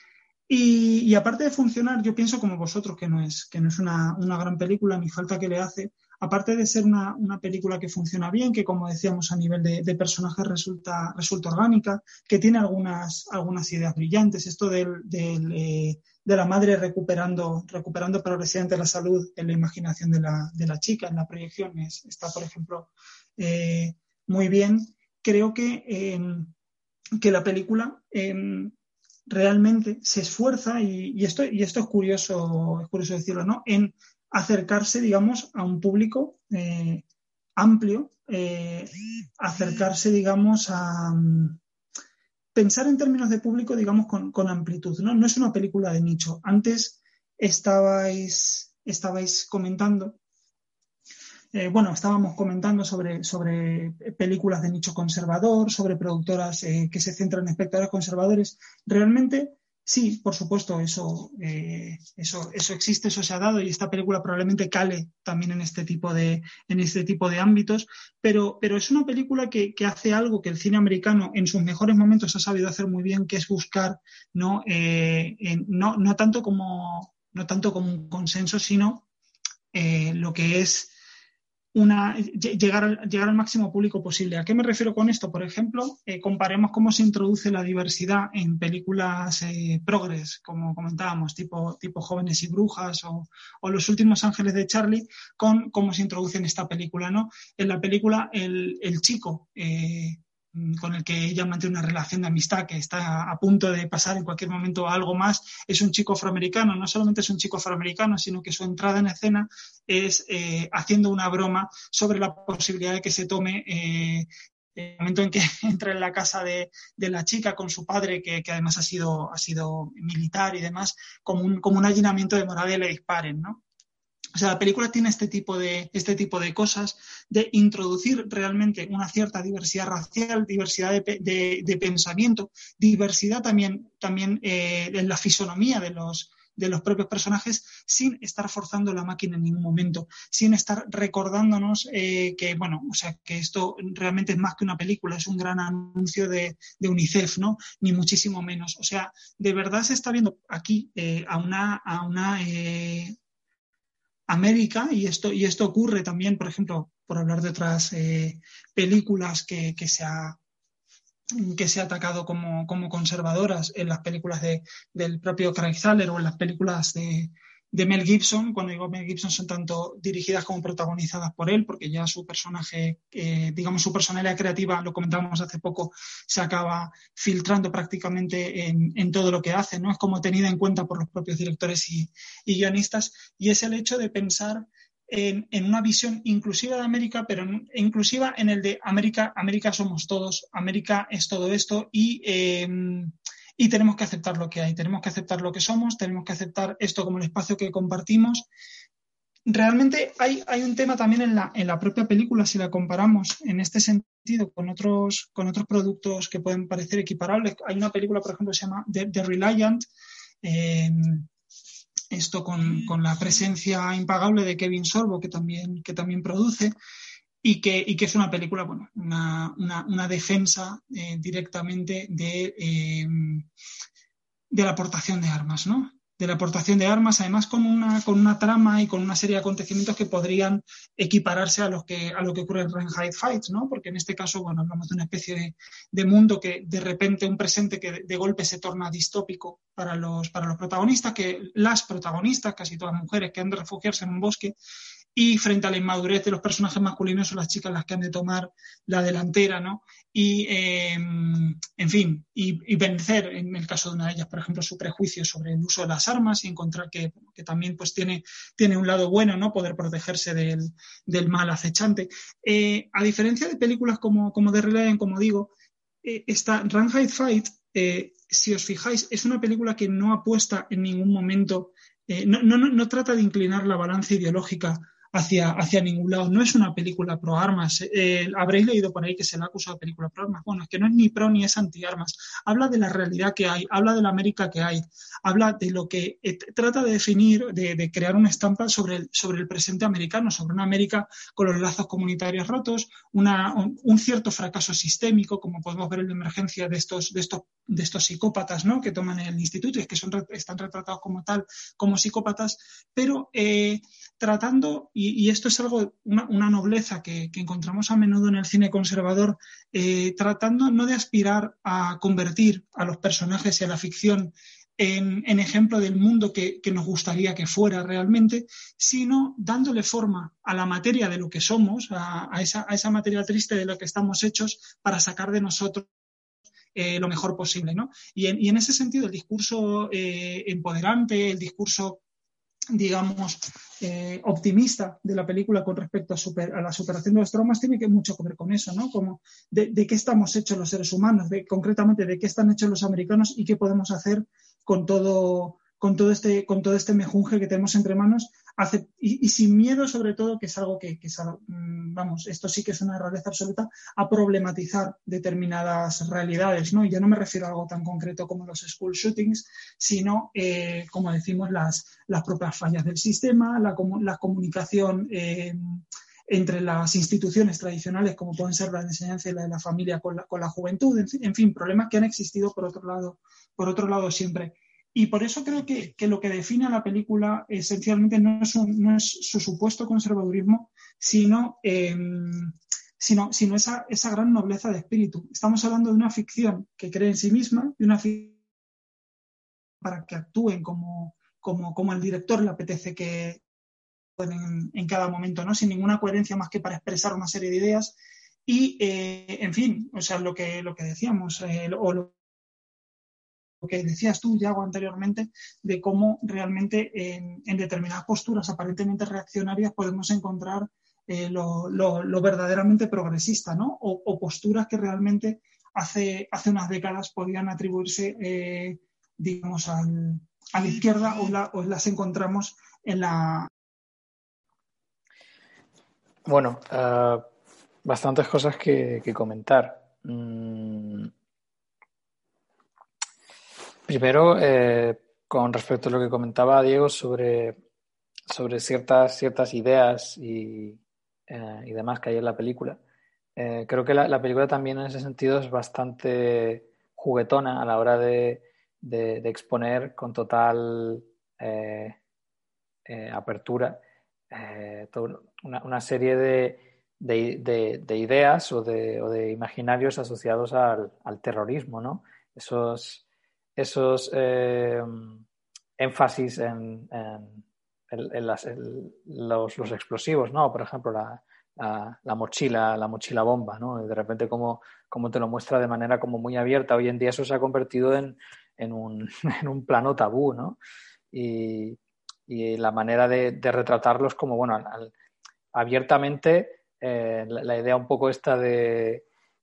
Y, y aparte de funcionar, yo pienso como vosotros que no es, que no es una, una gran película, ni falta que le hace. Aparte de ser una, una película que funciona bien, que como decíamos a nivel de, de personajes resulta, resulta orgánica, que tiene algunas, algunas ideas brillantes. Esto del, del, eh, de la madre recuperando, recuperando progresivamente la salud en la imaginación de la, de la chica, en la proyección, es, está, por ejemplo, eh, muy bien. Creo que, eh, que la película eh, realmente se esfuerza, y, y, esto, y esto es curioso, es curioso decirlo, ¿no?, en acercarse, digamos, a un público eh, amplio, eh, acercarse, digamos, a um, pensar en términos de público, digamos, con, con amplitud, ¿no? No es una película de nicho. Antes estabais, estabais comentando, eh, bueno, estábamos comentando sobre, sobre películas de nicho conservador, sobre productoras eh, que se centran en espectadores conservadores. Realmente, sí, por supuesto, eso, eh, eso, eso existe, eso se ha dado, y esta película probablemente cale también en este tipo de, en este tipo de ámbitos, pero, pero es una película que, que hace algo que el cine americano en sus mejores momentos ha sabido hacer muy bien, que es buscar, ¿no? Eh, en, no, no, tanto como, no tanto como un consenso, sino eh, lo que es Una, llegar, al, llegar al máximo público posible. ¿A qué me refiero con esto? Por ejemplo, eh, comparemos cómo se introduce la diversidad en películas eh, progres, como comentábamos, tipo, tipo Jóvenes y Brujas o, o Los Últimos Ángeles de Charlie, con cómo se introduce en esta película, ¿no? En la película, el, el chico eh, con el que ella mantiene una relación de amistad que está a punto de pasar en cualquier momento a algo más, es un chico afroamericano. No solamente es un chico afroamericano, sino que su entrada en escena es eh, haciendo una broma sobre la posibilidad de que se tome eh, el momento en que entra en la casa de, de la chica con su padre, que, que además ha sido, ha sido militar y demás, como un, como un allanamiento de morada, y le disparen, ¿no? O sea, la película tiene este tipo de, este tipo de cosas, de introducir realmente una cierta diversidad racial, diversidad de, de, de pensamiento, diversidad también, también eh, en la fisonomía de los, de los propios personajes, sin estar forzando la máquina en ningún momento, sin estar recordándonos eh, que, bueno, o sea, que esto realmente es más que una película, es un gran anuncio de, de UNICEF, ¿no? Ni muchísimo menos. O sea, de verdad se está viendo aquí eh, a una... A una eh, América, y esto, y esto ocurre también, por ejemplo, por hablar de otras eh, películas que, que, se ha, que se ha atacado como, como conservadoras en las películas de, del propio Craig Zahler o en las películas de, de Mel Gibson. Cuando digo Mel Gibson, son tanto dirigidas como protagonizadas por él, porque ya su personaje, eh, digamos, su personalidad creativa, lo comentábamos hace poco, se acaba filtrando prácticamente en, en todo lo que hace, ¿no? Es como tenida en cuenta por los propios directores y, y guionistas, y es el hecho de pensar en, en una visión inclusiva de América, pero en, inclusiva en el de América, América somos todos, América es todo esto, y... Eh, Y tenemos que aceptar lo que hay, tenemos que aceptar lo que somos, tenemos que aceptar esto como el espacio que compartimos. Realmente hay, hay un tema también en la, en la propia película, si la comparamos en este sentido con otros, con otros productos que pueden parecer equiparables. Hay una película, por ejemplo, que se llama The, The Reliant, eh, esto con, con la presencia impagable de Kevin Sorbo, que también, que también produce. Y que, y que es una película, bueno, una, una, una defensa eh, directamente de, eh, de la aportación de armas, ¿no? De la aportación de armas, además con una, con una trama y con una serie de acontecimientos que podrían equipararse a, los que, a lo que ocurre en Fahrenheit Fights, ¿no? Porque en este caso, bueno, hablamos de una especie de, de mundo que de repente, un presente que de, de golpe se torna distópico para los, para los protagonistas, que las protagonistas, casi todas mujeres, que han de refugiarse en un bosque, y frente a la inmadurez de los personajes masculinos son las chicas las que han de tomar la delantera, ¿no? Y, eh, en fin, y, y vencer, en el caso de una de ellas, por ejemplo, su prejuicio sobre el uso de las armas y encontrar que, que también pues, tiene, tiene un lado bueno, ¿no? Poder protegerse del, del mal acechante. Eh, a diferencia de películas como, como The Reliant, como digo, eh, esta Fahrenheit Fight, eh, si os fijáis, es una película que no apuesta en ningún momento, eh, no, no, no trata de inclinar la balanza ideológica Hacia, hacia ningún lado. No es una película pro armas. Eh, habréis leído por ahí que se le ha acusado de película pro armas. Bueno, es que no es ni pro ni es anti armas. Habla de la realidad que hay, habla de la América que hay, habla de lo que eh, trata de definir, de, de crear una estampa sobre el, sobre el presente americano, sobre una América con los lazos comunitarios rotos, una, un, un cierto fracaso sistémico, como podemos ver en la emergencia de estos, de estos, de estos psicópatas, ¿no? Que toman el instituto y es que son, están retratados como tal, como psicópatas, pero eh, tratando, y, y esto es algo, una, una nobleza que, que encontramos a menudo en el cine conservador, eh, tratando no de aspirar a convertir a los personajes y a la ficción en, en ejemplo del mundo que, que nos gustaría que fuera realmente, sino dándole forma a la materia de lo que somos, a, a, esa, a esa materia triste de lo que estamos hechos, para sacar de nosotros eh, lo mejor posible, ¿no? Y en, y en ese sentido el discurso eh, empoderante, el discurso digamos, eh, optimista de la película con respecto a, super, a la superación de los traumas tiene que mucho que ver con eso, ¿no? Como de, de qué estamos hechos los seres humanos, de, concretamente de qué están hechos los americanos y qué podemos hacer con todo, con todo, este, con todo este mejunje que tenemos entre manos, hace, y, y sin miedo sobre todo, que es algo que, que es algo, vamos, esto sí que es una rareza absoluta, a problematizar determinadas realidades, ¿no? Y yo no me refiero a algo tan concreto como los school shootings, sino, eh, como decimos, las, las propias fallas del sistema, la, la comunicación eh, entre las instituciones tradicionales, como pueden ser la enseñanza y la de la familia con la, con la juventud, en fin, en fin, problemas que han existido por otro lado, por otro lado siempre. Y por eso creo que, que lo que define a la película esencialmente no es, un, no es su supuesto conservadurismo, sino, eh, sino, sino esa, esa gran nobleza de espíritu. Estamos hablando de una ficción que cree en sí misma, de una ficción para que actúen como, como, como el director le apetece que en, en cada momento, ¿no? Sin ninguna coherencia más que para expresar una serie de ideas. Y, eh, en fin, o sea, lo que, lo que decíamos, eh, o lo que decías tú, Yago, anteriormente, de cómo realmente en, en determinadas posturas aparentemente reaccionarias podemos encontrar eh, lo, lo, lo verdaderamente progresista, ¿no? O, o posturas que realmente hace, hace unas décadas podían atribuirse, eh, digamos, al, a la izquierda o, la, o las encontramos en la Bueno, uh, bastantes cosas que, que comentar. Mm, primero, eh, con respecto a lo que comentaba Diego sobre, sobre ciertas, ciertas ideas y, eh, y demás que hay en la película, eh, creo que la, la película también en ese sentido es bastante juguetona a la hora de, de, de exponer con total eh, eh, apertura eh, una, una, serie de, de, de, de ideas o de, o de, imaginarios asociados al, al terrorismo, ¿no? Esos, esos eh, énfasis en, en, en, en, las, en los, los, explosivos, ¿no? Por ejemplo, la, la, la mochila, la mochila bomba, ¿no? Y de repente como, como te lo muestra de manera como muy abierta. Hoy en día eso se ha convertido en, en, un, en un plano tabú, ¿no? Y, y la manera de, de retratarlos como, bueno, al, al, abiertamente eh, la, la idea un poco esta de,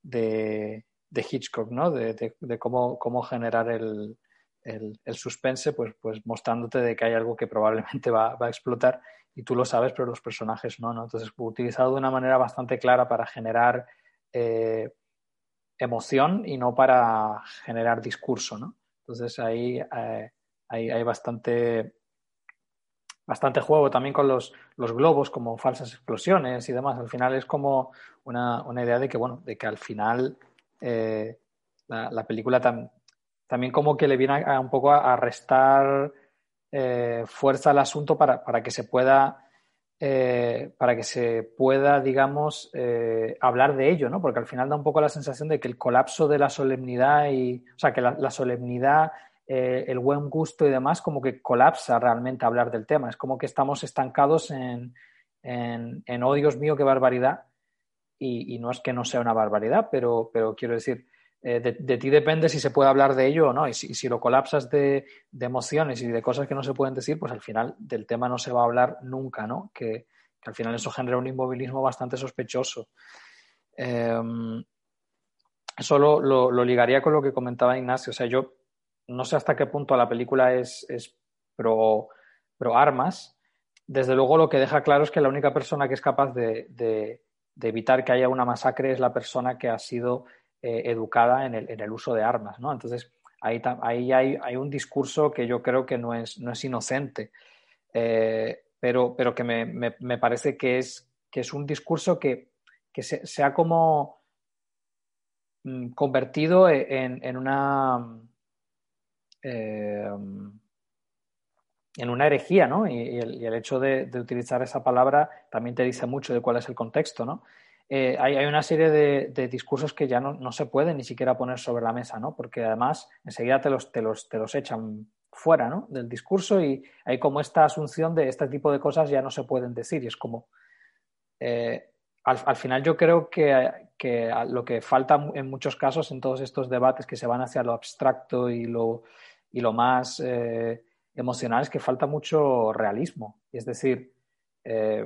de, de Hitchcock, ¿no? De, de, de cómo, cómo generar el, el, el, suspense, pues, pues mostrándote de que hay algo que probablemente va, va a explotar y tú lo sabes, pero los personajes no, ¿no? Entonces, utilizado de una manera bastante clara para generar eh, emoción y no para generar discurso, ¿no? Entonces, ahí eh, hay, hay bastante bastante juego también con los, los globos como falsas explosiones y demás. Al final es como una, una idea de que, bueno, de que al final eh, la, la, película tam, también como que le viene a, a un poco a, a restar eh, fuerza al asunto para, para que se pueda eh, para que se pueda, digamos, eh, hablar de ello, ¿no? Porque al final da un poco la sensación de que el colapso de la solemnidad y, o sea, que la, la solemnidad Eh, el buen gusto y demás, como que colapsa realmente hablar del tema. Es como que estamos estancados en, en, en oh Dios mío, qué barbaridad. Y, y no es que no sea una barbaridad, pero, pero quiero decir, eh, de, de ti depende si se puede hablar de ello o no. Y si, si lo colapsas de, de emociones y de cosas que no se pueden decir, pues al final del tema no se va a hablar nunca, ¿no? Que, que al final eso genera un inmovilismo bastante sospechoso. Eh, eso lo, lo, lo ligaría con lo que comentaba Ignacio. O sea, yo no sé hasta qué punto la película es, es pro, pro armas. Desde luego lo que deja claro es que la única persona que es capaz de, de, de evitar que haya una masacre es la persona que ha sido eh, educada en el, en el uso de armas, ¿no? Entonces ahí, ahí hay, hay un discurso que yo creo que no es, no es inocente, eh, pero, pero que me, me, me, parece que es, que es un discurso que, que se, se ha como convertido en, en una eh, en una herejía, ¿no? Y, y, el, y el, hecho de, de, utilizar esa palabra también te dice mucho de cuál es el contexto, ¿no? Eh, hay, hay, una serie de, de discursos que ya no, no, se pueden ni siquiera poner sobre la mesa, ¿no? Porque además enseguida te los, te los, te los echan fuera, ¿no? Del discurso y hay como esta asunción de este tipo de cosas ya no se pueden decir y es como... Eh, al, al, final yo creo que, que lo que falta en muchos casos en todos estos debates que se van hacia lo abstracto y lo, y lo más eh, emocional es que falta mucho realismo. Es decir, eh,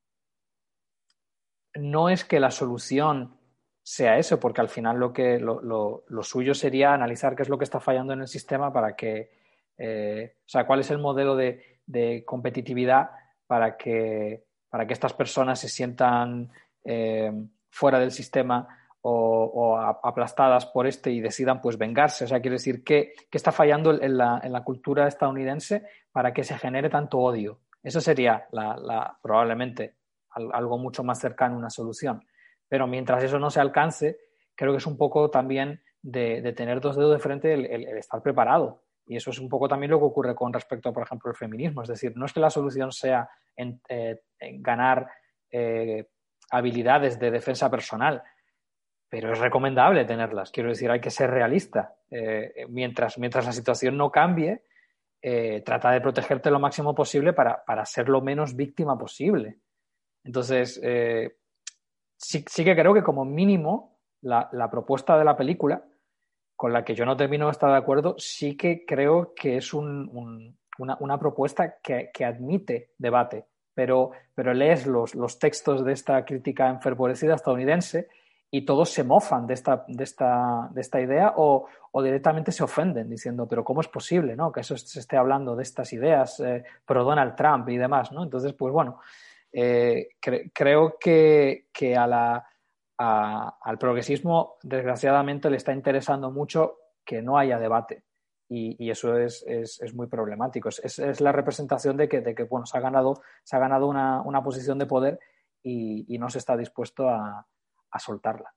no es que la solución sea eso, porque al final lo, que, lo, lo, lo suyo sería analizar qué es lo que está fallando en el sistema para que, eh, o sea, cuál es el modelo de, de competitividad para que para que estas personas se sientan eh, fuera del sistema o, o, aplastadas por este y decidan pues vengarse. O sea, quiero decir, ¿qué, qué está fallando en la, en la, cultura estadounidense para que se genere tanto odio? Eso sería la, la, probablemente algo mucho más cercano a una solución. Pero mientras eso no se alcance, creo que es un poco también de, de tener dos dedos de frente el, el, el estar preparado. Y eso es un poco también lo que ocurre con respecto a, por ejemplo, el feminismo. Es decir, no es que la solución sea en, eh, en ganar eh, habilidades de defensa personal, pero es recomendable tenerlas. Quiero decir, hay que ser realista. Eh, mientras, mientras la situación no cambie, eh, trata de protegerte lo máximo posible para, para ser lo menos víctima posible. Entonces, eh, sí, sí que creo que como mínimo la, la propuesta de la película, con la que yo no termino de estar de acuerdo, sí que creo que es un, un, una, una, propuesta que, que, admite debate, pero, pero lees los, los textos de esta crítica enfervorecida estadounidense y todos se mofan de esta, de esta, de esta idea o, o directamente se ofenden diciendo, pero ¿cómo es posible, ¿no? que eso se esté hablando de estas ideas eh, pro Donald Trump y demás, ¿no? Entonces, pues bueno, Eh, cre- creo que, que a la, a- al progresismo, desgraciadamente, le está interesando mucho que no haya debate. Y, y eso es, es, es muy problemático. Es, es, es la representación de que, de que bueno, se ha ganado, se ha ganado una, una posición de poder y, y no se está dispuesto a, a soltarla.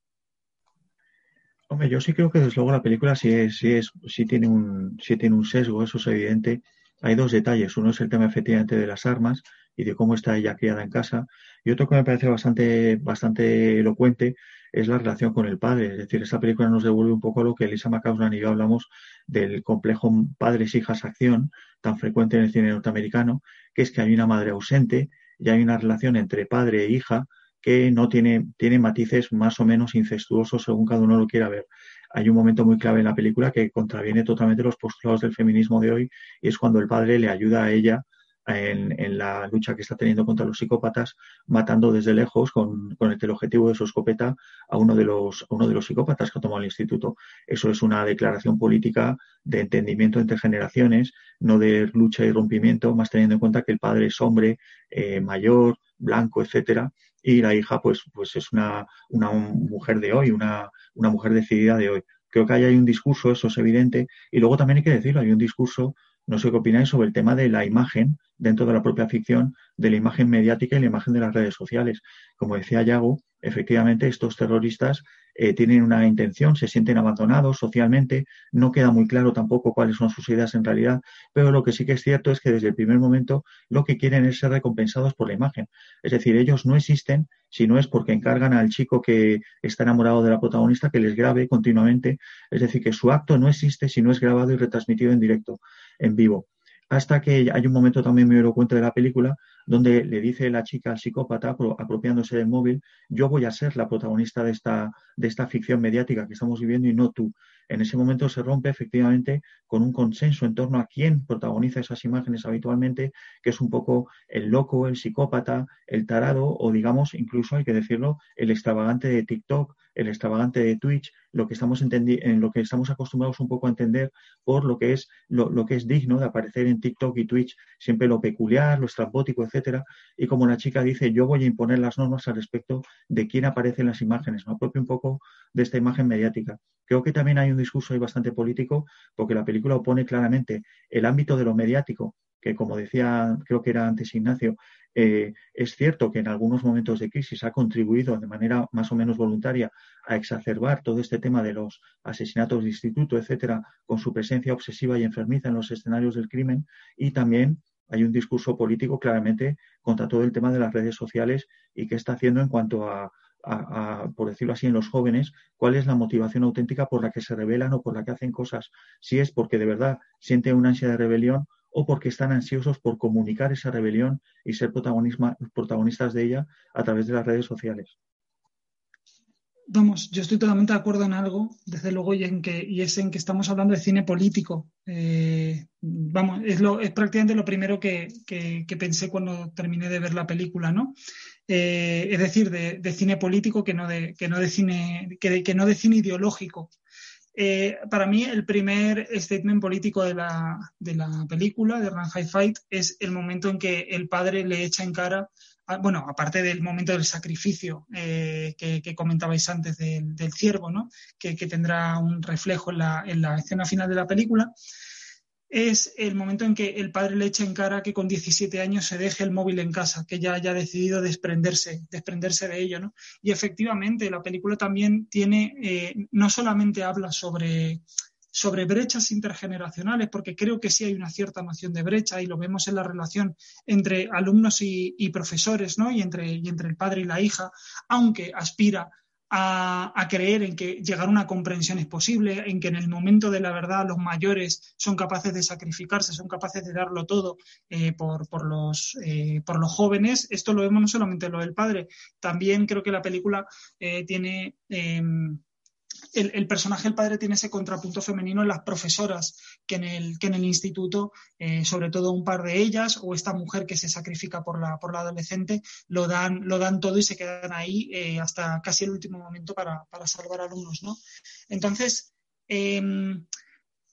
Hombre, yo sí creo que desde luego la película sí es, sí es, sí tiene un, sí tiene un sesgo, eso es evidente. Hay dos detalles. Uno es el tema efectivamente de las armas y de cómo está ella criada en casa. Y otro que me parece bastante, bastante elocuente es la relación con el padre. Es decir, esta película nos devuelve un poco a lo que Lisa McCausland y yo hablamos del complejo padres-hijas-acción tan frecuente en el cine norteamericano, que es que hay una madre ausente y hay una relación entre padre e hija que no tiene, tiene matices más o menos incestuosos según cada uno lo quiera ver. Hay un momento muy clave en la película que contraviene totalmente los postulados del feminismo de hoy y es cuando el padre le ayuda a ella en, en la lucha que está teniendo contra los psicópatas, matando desde lejos con, con el teleobjetivo de su escopeta a uno de los, a uno de los psicópatas que ha tomado el instituto. Eso es una declaración política de entendimiento entre generaciones, no de lucha y rompimiento, más teniendo en cuenta que el padre es hombre, eh, mayor, blanco, etcétera, y la hija pues, pues es una, una mujer de hoy, una, una mujer decidida de hoy. Creo que ahí hay un discurso, eso es evidente, y luego también hay que decirlo, hay un discurso, no sé qué opináis, sobre el tema de la imagen dentro de la propia ficción, de la imagen mediática y la imagen de las redes sociales. Como decía Yago, efectivamente estos terroristas eh, tienen una intención, se sienten abandonados socialmente, no queda muy claro tampoco cuáles son sus ideas en realidad, pero lo que sí que es cierto es que desde el primer momento lo que quieren es ser recompensados por la imagen. Es decir, ellos no existen si no es porque encargan al chico que está enamorado de la protagonista que les grabe continuamente. Es decir, que su acto no existe si no es grabado y retransmitido en directo, en vivo. Hasta que hay un momento también muy elocuente de la película donde le dice la chica al psicópata, apropiándose del móvil, yo voy a ser la protagonista de esta, de esta ficción mediática que estamos viviendo y no tú. En ese momento se rompe efectivamente con un consenso en torno a quién protagoniza esas imágenes habitualmente, que es un poco el loco, el psicópata, el tarado o digamos, incluso hay que decirlo, el extravagante de TikTok, el extravagante de Twitch, lo que estamos entendi- en lo que estamos acostumbrados un poco a entender por lo que es lo, lo que es digno de aparecer en TikTok y Twitch, siempre lo peculiar, lo estrambótico, etcétera. Y como la chica dice, yo voy a imponer las normas al respecto de quién aparece en las imágenes, me apropio un poco de esta imagen mediática. Creo que también hay un discurso ahí bastante político, porque la película opone claramente el ámbito de lo mediático, que como decía, creo que era antes Ignacio, eh, es cierto que en algunos momentos de crisis ha contribuido de manera más o menos voluntaria a exacerbar todo este tema de los asesinatos de instituto, etcétera, con su presencia obsesiva y enfermiza en los escenarios del crimen, y también hay un discurso político claramente contra todo el tema de las redes sociales y qué está haciendo en cuanto a, a, a, por decirlo así, en los jóvenes, cuál es la motivación auténtica por la que se rebelan o por la que hacen cosas, si es porque de verdad sienten una ansia de rebelión o porque están ansiosos por comunicar esa rebelión y ser protagonistas de ella a través de las redes sociales. Vamos, yo estoy totalmente de acuerdo en algo, desde luego, y, en que, y es en que estamos hablando de cine político. Eh, vamos, es, lo, es prácticamente lo primero que, que, que pensé cuando terminé de ver la película, ¿no? Eh, es decir, de, de cine político que no de, que no de cine, que, de, que no de cine ideológico. Eh, para mí, el primer statement político de la, de la película, de Run, Hide, Fight, es el momento en que el padre le echa en cara, a, bueno, aparte del momento del sacrificio eh, que, que comentabais antes del, del ciervo, ¿no? que, que tendrá un reflejo en la, en la escena final de la película, es el momento en que el padre le echa en cara que con diecisiete años se deje el móvil en casa, que ya haya decidido desprenderse, desprenderse de ello, ¿no? Y efectivamente, la película también tiene, eh, no solamente habla sobre, sobre brechas intergeneracionales, porque creo que sí hay una cierta noción de brecha y lo vemos en la relación entre alumnos y, y profesores, ¿no? Y entre, y entre el padre y la hija, aunque aspira A, a creer en que llegar a una comprensión es posible, en que en el momento de la verdad los mayores son capaces de sacrificarse, son capaces de darlo todo eh, por, por, los, eh, por los jóvenes. Esto lo vemos no solamente en lo del padre, también creo que la película eh, tiene... Eh, El, el personaje del padre tiene ese contrapunto femenino en las profesoras que en el, que en el instituto, eh, sobre todo un par de ellas, o esta mujer que se sacrifica por la, por la adolescente, lo dan, lo dan todo y se quedan ahí eh, hasta casi el último momento para, para salvar alumnos, ¿no? Entonces, eh,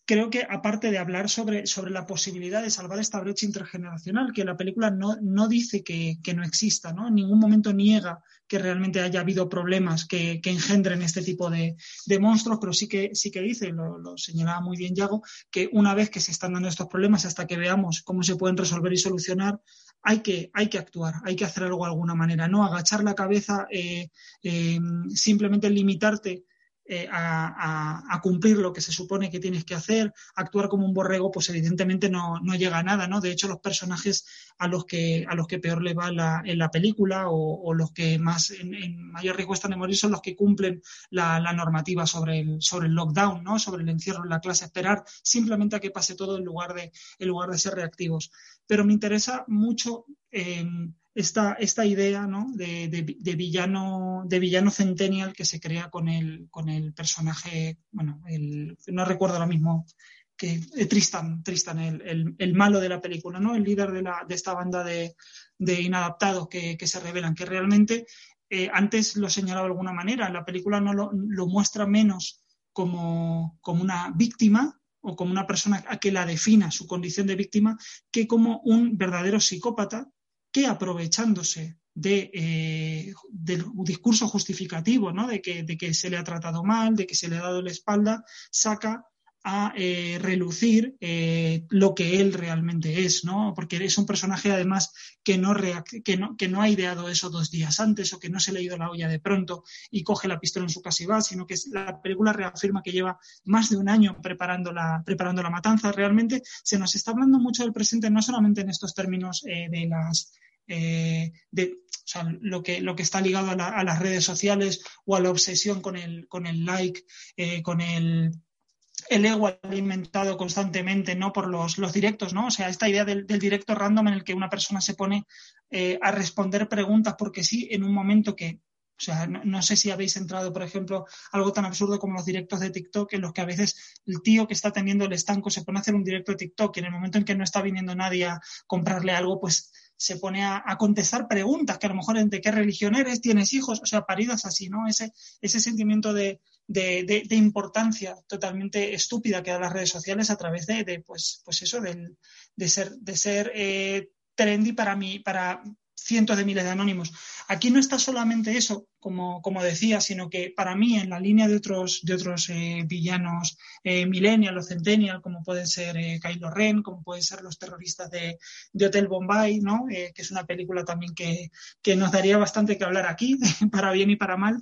creo que aparte de hablar sobre, sobre la posibilidad de salvar esta brecha intergeneracional, que la película no, no dice que, que no exista, ¿no? En ningún momento niega que realmente haya habido problemas que, que engendren este tipo de, de monstruos, pero sí que, sí que dice, lo, lo señalaba muy bien Yago, que una vez que se están dando estos problemas, hasta que veamos cómo se pueden resolver y solucionar, hay que, hay que actuar, hay que hacer algo de alguna manera, no agachar la cabeza, eh, eh, simplemente limitarte Eh, a, a, a cumplir lo que se supone que tienes que hacer, actuar como un borrego, pues evidentemente no, no llega a nada, ¿no? De hecho, los personajes a los que, a los que peor le va la, en la película o, o los que más en, en mayor riesgo están de morir son los que cumplen la, la normativa sobre el, sobre el lockdown, ¿no? Sobre el encierro en la clase, esperar simplemente a que pase todo en lugar de, en lugar de ser reactivos. Pero me interesa mucho eh, Esta, esta idea, ¿no? de, de, de, villano, de villano centennial que se crea con el, con el personaje, bueno, el, no recuerdo ahora mismo, que eh, Tristan, Tristan el, el, el malo de la película, ¿no? El líder de, la, de esta banda de, de inadaptados que, que se rebelan, que realmente eh, antes lo señalaba de alguna manera, la película no lo, lo muestra menos como, como una víctima o como una persona a que la defina su condición de víctima que como un verdadero psicópata que aprovechándose de, eh, del discurso justificativo, ¿no? de, que, de que se le ha tratado mal, de que se le ha dado la espalda, saca a eh, relucir eh, lo que él realmente es, ¿no? Porque es un personaje además que no, reac- que, no, que no ha ideado eso dos días antes o que no se le ha ido la olla de pronto y coge la pistola en su casa y va, sino que la película reafirma que lleva más de un año preparando la, preparando la matanza. Realmente se nos está hablando mucho del presente, no solamente en estos términos eh, de las Eh, de, o sea, lo que, lo que está ligado a, la, a las redes sociales o a la obsesión con el, con el like, eh, con el, el ego alimentado constantemente, ¿no? Por los, los directos, ¿no? O sea, esta idea del, del directo random en el que una persona se pone eh, a responder preguntas porque sí en un momento que, o sea, no, no sé si habéis entrado, por ejemplo, algo tan absurdo como los directos de TikTok, en los que a veces el tío que está atendiendo el estanco se pone a hacer un directo de TikTok y en el momento en que no está viniendo nadie a comprarle algo, pues se pone a, a contestar preguntas, que a lo mejor de qué religión eres, tienes hijos, o sea, paridas así, ¿no? Ese, ese sentimiento de, de, de, de importancia totalmente estúpida que dan las redes sociales a través de, de pues, pues eso, de, de ser, de ser eh, trendy para mí, para cientos de miles de anónimos. Aquí no está solamente eso, como, como decía, sino que para mí, en la línea de otros, de otros eh, villanos eh, millennial o centennial, como pueden ser eh, Kylo Ren, como pueden ser los terroristas de, de Hotel Bombay, ¿no? Eh, que es una película también que, que nos daría bastante que hablar aquí, para bien y para mal,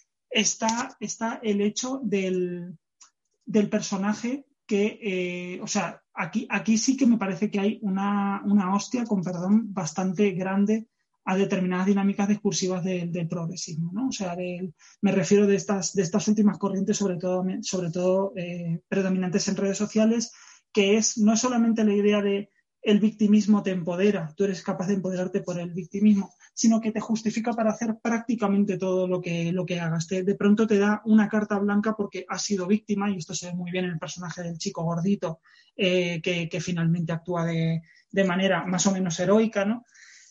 está, está el hecho del, del personaje que, eh, o sea, aquí, aquí sí que me parece que hay una, una hostia, con perdón, bastante grande a determinadas dinámicas discursivas de, del progresismo, ¿no? O sea, de, me refiero de estas, de estas últimas corrientes, sobre todo, sobre todo eh, predominantes en redes sociales, que es no solamente la idea de el victimismo te empodera, tú eres capaz de empoderarte por el victimismo, sino que te justifica para hacer prácticamente todo lo que, lo que hagas. Te, de pronto te da una carta blanca porque has sido víctima, y esto se ve muy bien en el personaje del chico gordito, eh, que, que finalmente actúa de, de manera más o menos heroica, ¿no?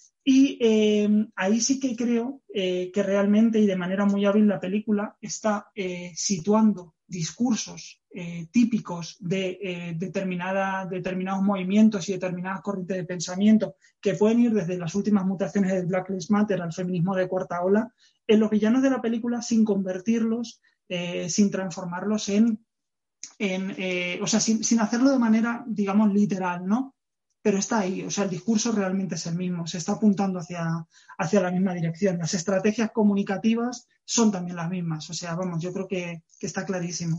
Y eh, ahí sí que creo eh, que realmente y de manera muy hábil la película está eh, situando discursos eh, típicos de eh, determinada, determinados movimientos y determinadas corrientes de pensamiento que pueden ir desde las últimas mutaciones del Black Lives Matter al feminismo de cuarta ola, en los villanos de la película sin convertirlos, eh, sin transformarlos en, en eh, o sea, sin, sin hacerlo de manera, digamos, literal, ¿no? Pero está ahí, o sea, el discurso realmente es el mismo, se está apuntando hacia, hacia la misma dirección. Las estrategias comunicativas son también las mismas, o sea, vamos, yo creo que, que está clarísimo.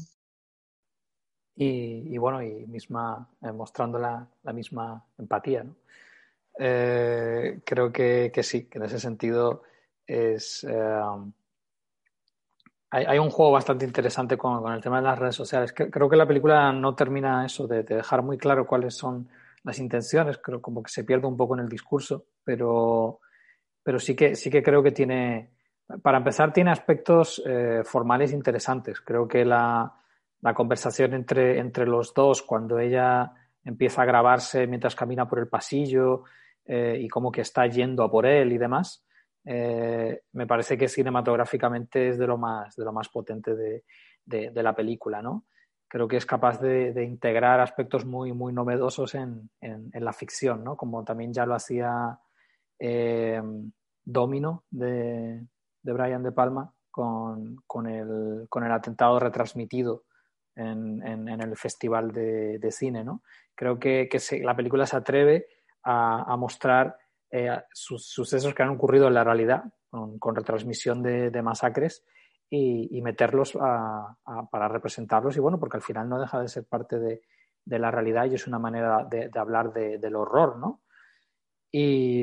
Y, y bueno, y misma, eh, mostrando la, la misma empatía, ¿no? Eh, creo que, que sí, que en ese sentido es... Eh, hay, hay un juego bastante interesante con, con el tema de las redes sociales. Creo que la película no termina eso de, de dejar muy claro cuáles son las intenciones, creo como que se pierde un poco en el discurso, pero, pero sí que, sí que creo que tiene, para empezar, tiene aspectos eh, formales interesantes. Creo que la, la conversación entre, entre los dos, cuando ella empieza a grabarse mientras camina por el pasillo eh, y como que está yendo a por él y demás, eh, me parece que cinematográficamente es de lo más, de lo más potente de, de, de la película, ¿no? creo que es capaz de, de integrar aspectos muy, muy novedosos en, en, en la ficción, ¿no? Como también ya lo hacía eh, Domino de, de Brian De Palma con, con, el, con el atentado retransmitido en, en, en el festival de, de cine, ¿no? Creo que, que se, la película se atreve a, a mostrar eh, sus, sucesos que han ocurrido en la realidad con, con retransmisión de, de masacres y, y meterlos a, a, para representarlos y bueno, porque al final no deja de ser parte de, de la realidad y es una manera de, de hablar de, del horror, ¿no? Y,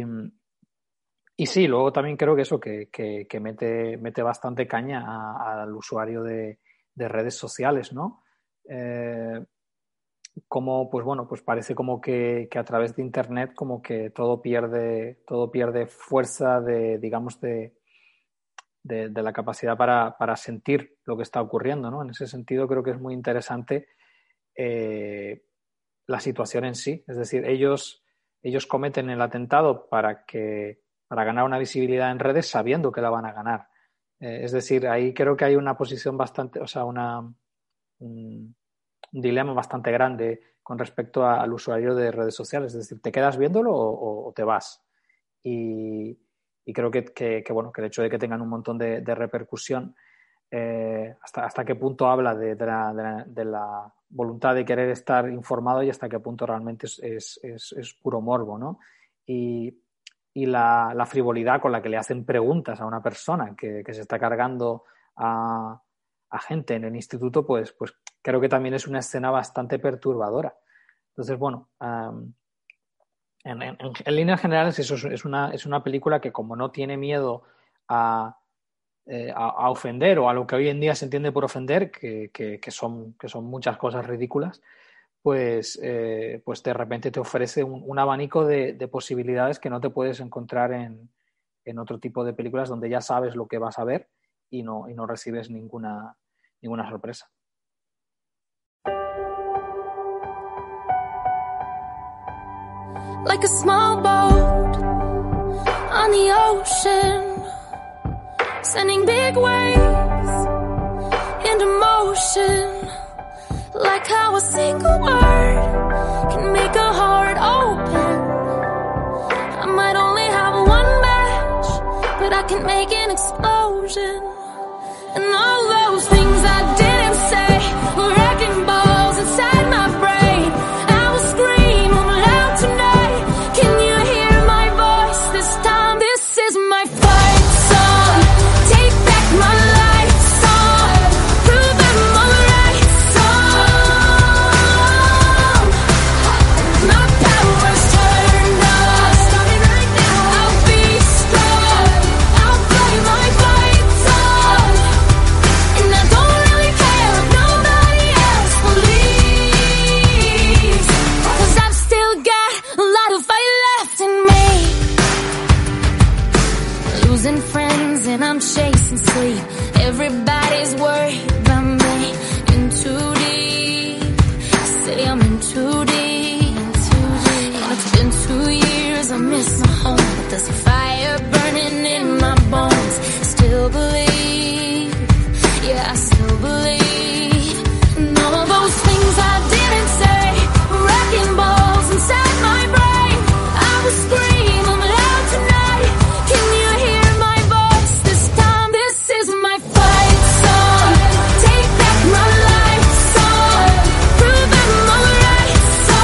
y sí, luego también creo que eso, que, que, que mete, mete bastante caña a, al usuario de, de redes sociales, ¿no? Eh, como, pues bueno, pues parece como que, que a través de Internet como que todo pierde, todo pierde fuerza de, digamos, de, de, de la capacidad para, para sentir lo que está ocurriendo, ¿no? En ese sentido creo que es muy interesante eh, la situación en sí. Es decir, ellos, ellos cometen el atentado para, que, para ganar una visibilidad en redes sabiendo que la van a ganar. Eh, es decir, ahí creo que hay una posición bastante, o sea, una... Un, un dilema bastante grande con respecto a, al usuario de redes sociales. Es decir, ¿te quedas viéndolo o, o te vas? Y, y creo que, que, que, bueno, que el hecho de que tengan un montón de, de repercusión, eh, hasta, hasta qué punto habla de, de, la, de, la, de la voluntad de querer estar informado y hasta qué punto realmente es, es, es, es puro morbo, ¿no? Y, y la, la frivolidad con la que le hacen preguntas a una persona que, que se está cargando a, a gente en el instituto, pues, pues creo que también es una escena bastante perturbadora. Entonces, bueno, um, en, en, en líneas generales eso es una, es una película que como no tiene miedo a, eh, a, a ofender o a lo que hoy en día se entiende por ofender, que, que, que, son, que son muchas cosas ridículas, pues, eh, pues de repente te ofrece un, un abanico de, de posibilidades que no te puedes encontrar en, en otro tipo de películas donde ya sabes lo que vas a ver y no, y no recibes ninguna, ninguna sorpresa. Like a small boat on the ocean, sending big waves into motion. Like how a single word can make a heart open. I might only have one match, but I can make an explosion. And all those things I didn't say were wrecking balls inside my brain. I will scream loud tonight. Can you hear my voice this time? This is my fight song. Take back my life song. Prove I'm alright song. My power's turned on. Starting right now. I'll be strong. I'll play my fight song. And I don't really care if nobody else believes, 'cause I've still got a lot of fight left in me. Losing friends and I'm chasing sleep. Everybody's worried about me. In too deep. Say I'm in too deep. And it's been two years, I miss my home, but there's a fire burning in my bones. Still believe, yeah, I still believe. And all of those things I didn't say, wrecking balls inside my brain. I will scream loud tonight. Can you hear my voice this time? This is my fight song. Take back my life song. Prove I'm alright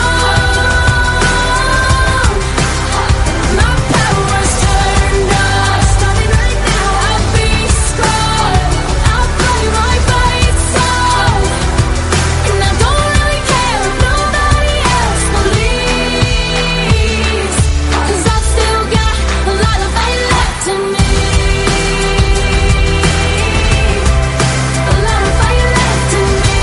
song. My power's turned on. Starting right now. I'll be strong. I'll play my fight song. And I don't really care if nobody else believes, 'cause I've still got a lot of fight left in me. A lot of fight left in me.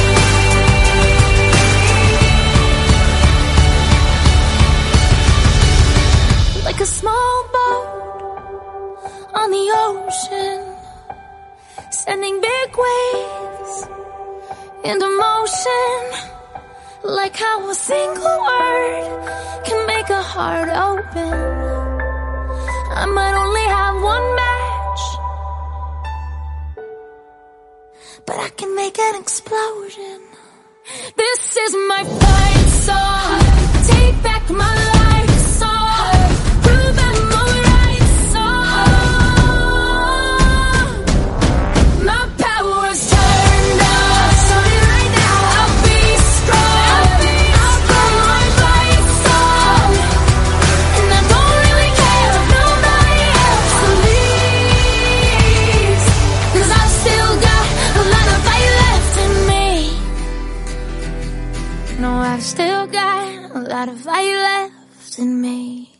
Like a small boat on the ocean, sending big waves into motion. Like how a single word can make a heart open. I might only have one match, but I can make an explosion. This is my fight song. Take back my life song. Prove I'm alright song. My power's turned up. So right now I'll be strong. I'll be strong. I'll my fight song. And I don't really care if nobody else believes. 'Cause I've still got a lot of fight left in me. No, I've still got a lot of fight left in me.